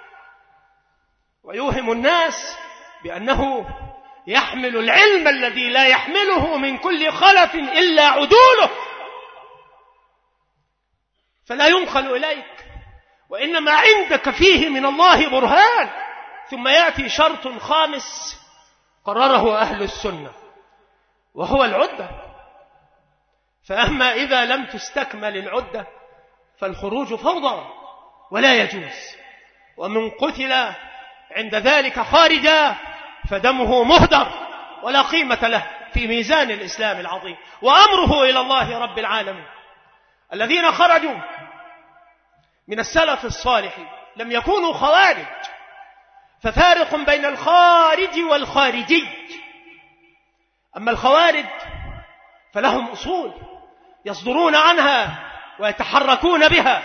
ويوهم الناس بأنه يحمل العلم الذي لا يحمله من كل خلف إلا عدوله، فلا ينقل إليك، وإنما عندك فيه من الله برهان. ثم يأتي شرط خامس قرره أهل السنة وهو العدة. فأما إذا لم تستكمل العدة فالخروج فوضى ولا يجوز، ومن قتل عند ذلك خارجا فدمه مهدر ولا قيمة له في ميزان الإسلام العظيم، وأمره إلى الله رب العالمين. الذين خرجوا من السلف الصالح لم يكونوا خوارج، ففارق بين الخارج والخارجي. أما الخوارج فلهم أصول يصدرون عنها ويتحركون بها.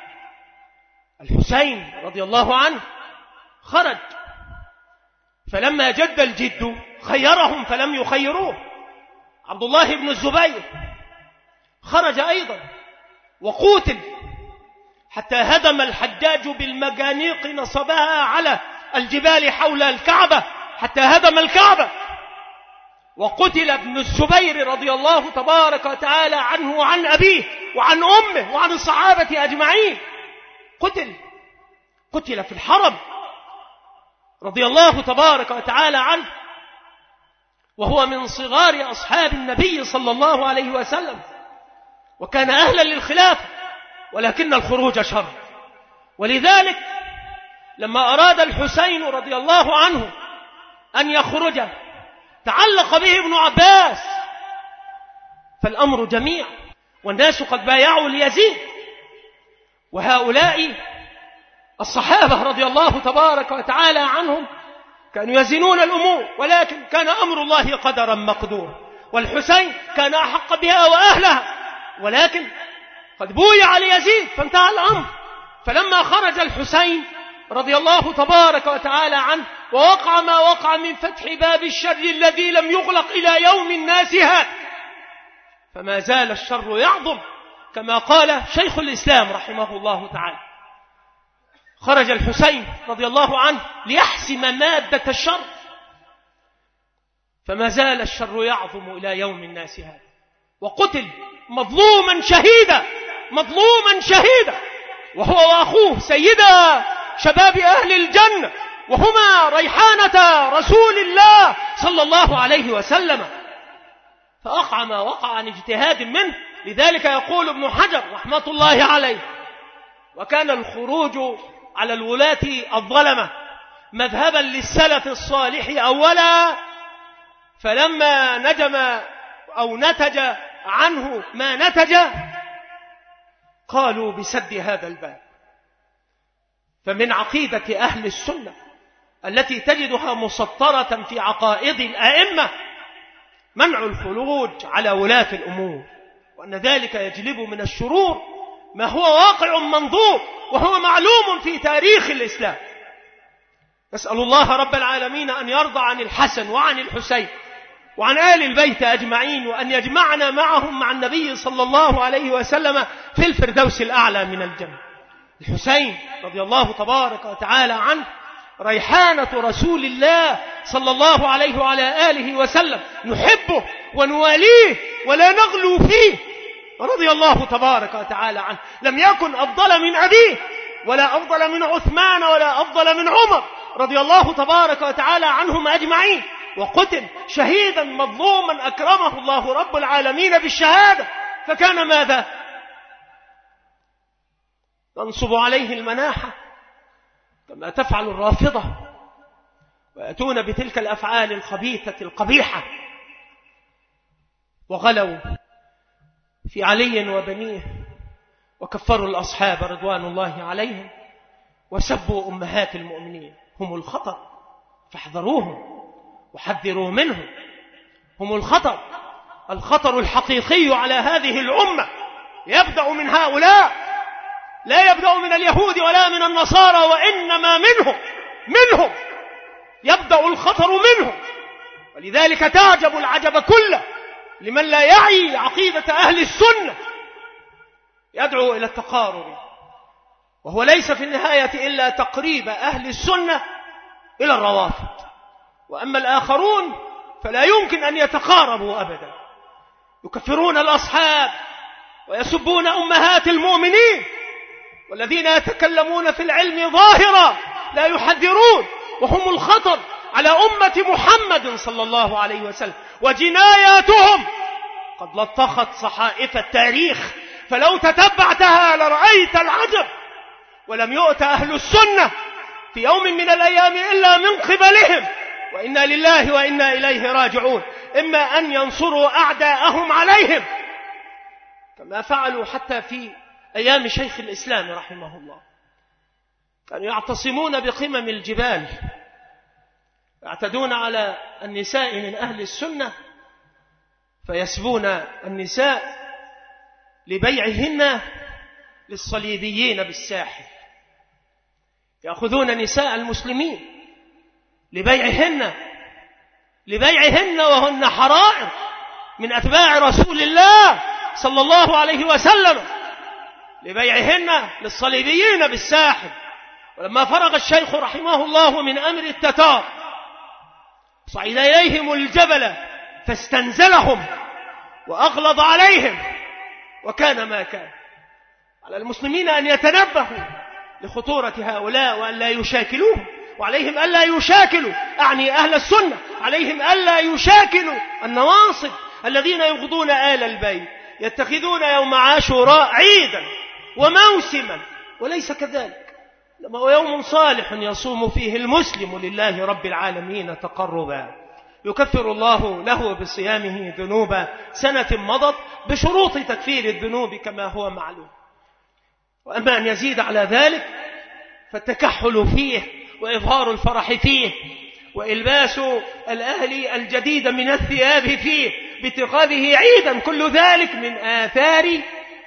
الحسين رضي الله عنه خرج، فلما جد الجد خيرهم فلم يخيروه. عبد الله بن الزبير خرج أيضا وقوتل حتى هدم الحجاج بالمجانيق نصبها على الجبال حول الكعبة حتى هدم الكعبة. وقتل ابن الزبير رضي الله تبارك وتعالى عنه وعن أبيه وعن أمه وعن الصحابة أجمعين، قتل قتل في الحرم رضي الله تبارك وتعالى عنه، وهو من صغار أصحاب النبي صلى الله عليه وسلم، وكان أهلا للخلافة، ولكن الخروج شر. ولذلك لما أراد الحسين رضي الله عنه أن يخرج تعلق به ابن عباس، فالأمر جميع، والناس قد بايعوا ليزيد، وهؤلاء الصحابة رضي الله تبارك وتعالى عنهم كانوا يزنون الأمور، ولكن كان أمر الله قدرا مقدورا، والحسين كان أحق بها وأهلها، ولكن قد بويع ليزيد فانتهى الأمر. فلما خرج الحسين رضي الله تبارك وتعالى عنه ووقع ما وقع من فتح باب الشر الذي لم يغلق إلى يوم الناس هذا، فما زال الشر يعظم كما قال شيخ الإسلام رحمه الله تعالى. خرج الحسين رضي الله عنه ليحسم مادة الشر، فما زال الشر يعظم إلى يوم الناس هذا، وقتل مظلوما شهيدا مظلوما شهيدا، وهو وأخوه سيدا شباب أهل الجنة، وهما ريحانة رسول الله صلى الله عليه وسلم. فأقع ما وقع عن اجتهاد منه. لذلك يقول ابن حجر رحمة الله عليه: وكان الخروج على الولاة الظلمة مذهبا للسلف الصالح أولا، فلما نجم أو نتج عنه ما نتج قالوا بسد هذا الباب. فمن عقيدة أهل السنة التي تجدها مسطرة في عقائد الأئمة منع الخروج على ولاة الأمور، وأن ذلك يجلب من الشرور ما هو واقع منظور وهو معلوم في تاريخ الإسلام. نسأل الله رب العالمين أن يرضى عن الحسن وعن الحسين وعن آل البيت أجمعين، وأن يجمعنا معهم مع النبي صلى الله عليه وسلم في الفردوس الأعلى من الجنة. الحسين رضي الله تبارك وتعالى عنه ريحانة رسول الله صلى الله عليه وعلى آله وسلم، نحبه ونواليه ولا نغلو فيه رضي الله تبارك وتعالى عنه. لم يكن أفضل من أبيه ولا أفضل من عثمان ولا أفضل من عمر رضي الله تبارك وتعالى عنهم أجمعين، وقتل شهيدا مظلوما أكرمه الله رب العالمين بالشهادة، فكان ماذا؟ تنصب عليه المناحة كما تفعل الرافضة، ويأتون بتلك الأفعال الخبيثة القبيحة. وغلوا في علي وبنيه، وكفروا الأصحاب رضوان الله عليهم، وسبوا أمهات المؤمنين. هم الخطر فاحذروهم وحذروا منهم. هم الخطر، الخطر الحقيقي على هذه الأمة. يبدأ من هؤلاء، لا يبدأ من اليهود ولا من النصارى، وإنما منهم منهم يبدأ الخطر منهم. ولذلك تعجب العجب كله لمن لا يعي عقيدة أهل السنة، يدعو إلى التقارب، وهو ليس في النهاية إلا تقريب أهل السنة إلى الروافض. وأما الآخرون فلا يمكن أن يتقاربوا أبدا، يكفرون الأصحاب ويسبون أمهات المؤمنين، والذين يتكلمون في العلم ظاهرا لا يحذرون، وهم الخطر على أمة محمد صلى الله عليه وسلم. وجناياتهم قد لطخت صحائف التاريخ، فلو تتبعتها لرأيت العجب. ولم يؤت أهل السنة في يوم من الأيام إلا من قبلهم، وإنا لله وإنا إليه راجعون، إما أن ينصروا أعداءهم عليهم كما فعلوا حتى في أيام شيخ الإسلام رحمه الله. كانوا يعتصمون بقمم الجبال، يعتدون على النساء من أهل السنة، فيسبون النساء لبيعهن للصليبيين بالساحل. يأخذون نساء المسلمين لبيعهن لبيعهن وهن حرائر من أتباع رسول الله صلى الله عليه وسلم، لبيعهن للصليبيين بالساحل. ولما فرغ الشيخ رحمه الله من أمر التتار صعد إليهم الجبل فاستنزلهم وأغلظ عليهم، وكان ما كان. على المسلمين أن يتنبهوا لخطورة هؤلاء وأن لا يشاكلوهم، وعليهم ألا يشاكلوا، أعني أهل السنة، عليهم ألا يشاكلوا النواصب الذين يغضون آل البيت، يتخذون يوم عاشوراء عيدا وموسما، وليس كذلك، لما هو يوم صالح يصوم فيه المسلم لله رب العالمين تقربا، يكفر الله له بصيامه ذنوب سنة مضت بشروط تكفير الذنوب كما هو معلوم. وأما أن يزيد على ذلك فالتكحل فيه وإظهار الفرح فيه وإلباس الأهل الجديد من الثياب فيه باتخاذه عيدا، كل ذلك من آثار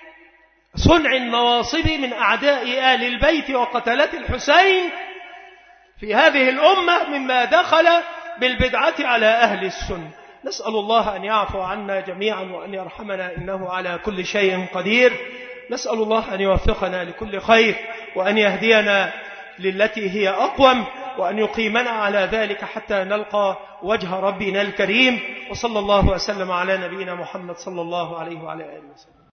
صنع النواصب من أعداء آل البيت وقتلة الحسين في هذه الأمة، مما دخل بالبدعة على أهل السنة. نسأل الله أن يعفو عنا جميعا وأن يرحمنا، إنه على كل شيء قدير. نسأل الله أن يوفقنا لكل خير، وأن يهدينا للتي هي أقوم، وأن يقيمنا على ذلك حتى نلقى وجه ربنا الكريم. وصلى الله وسلم على نبينا محمد صلى الله عليه وعلى آله وسلم.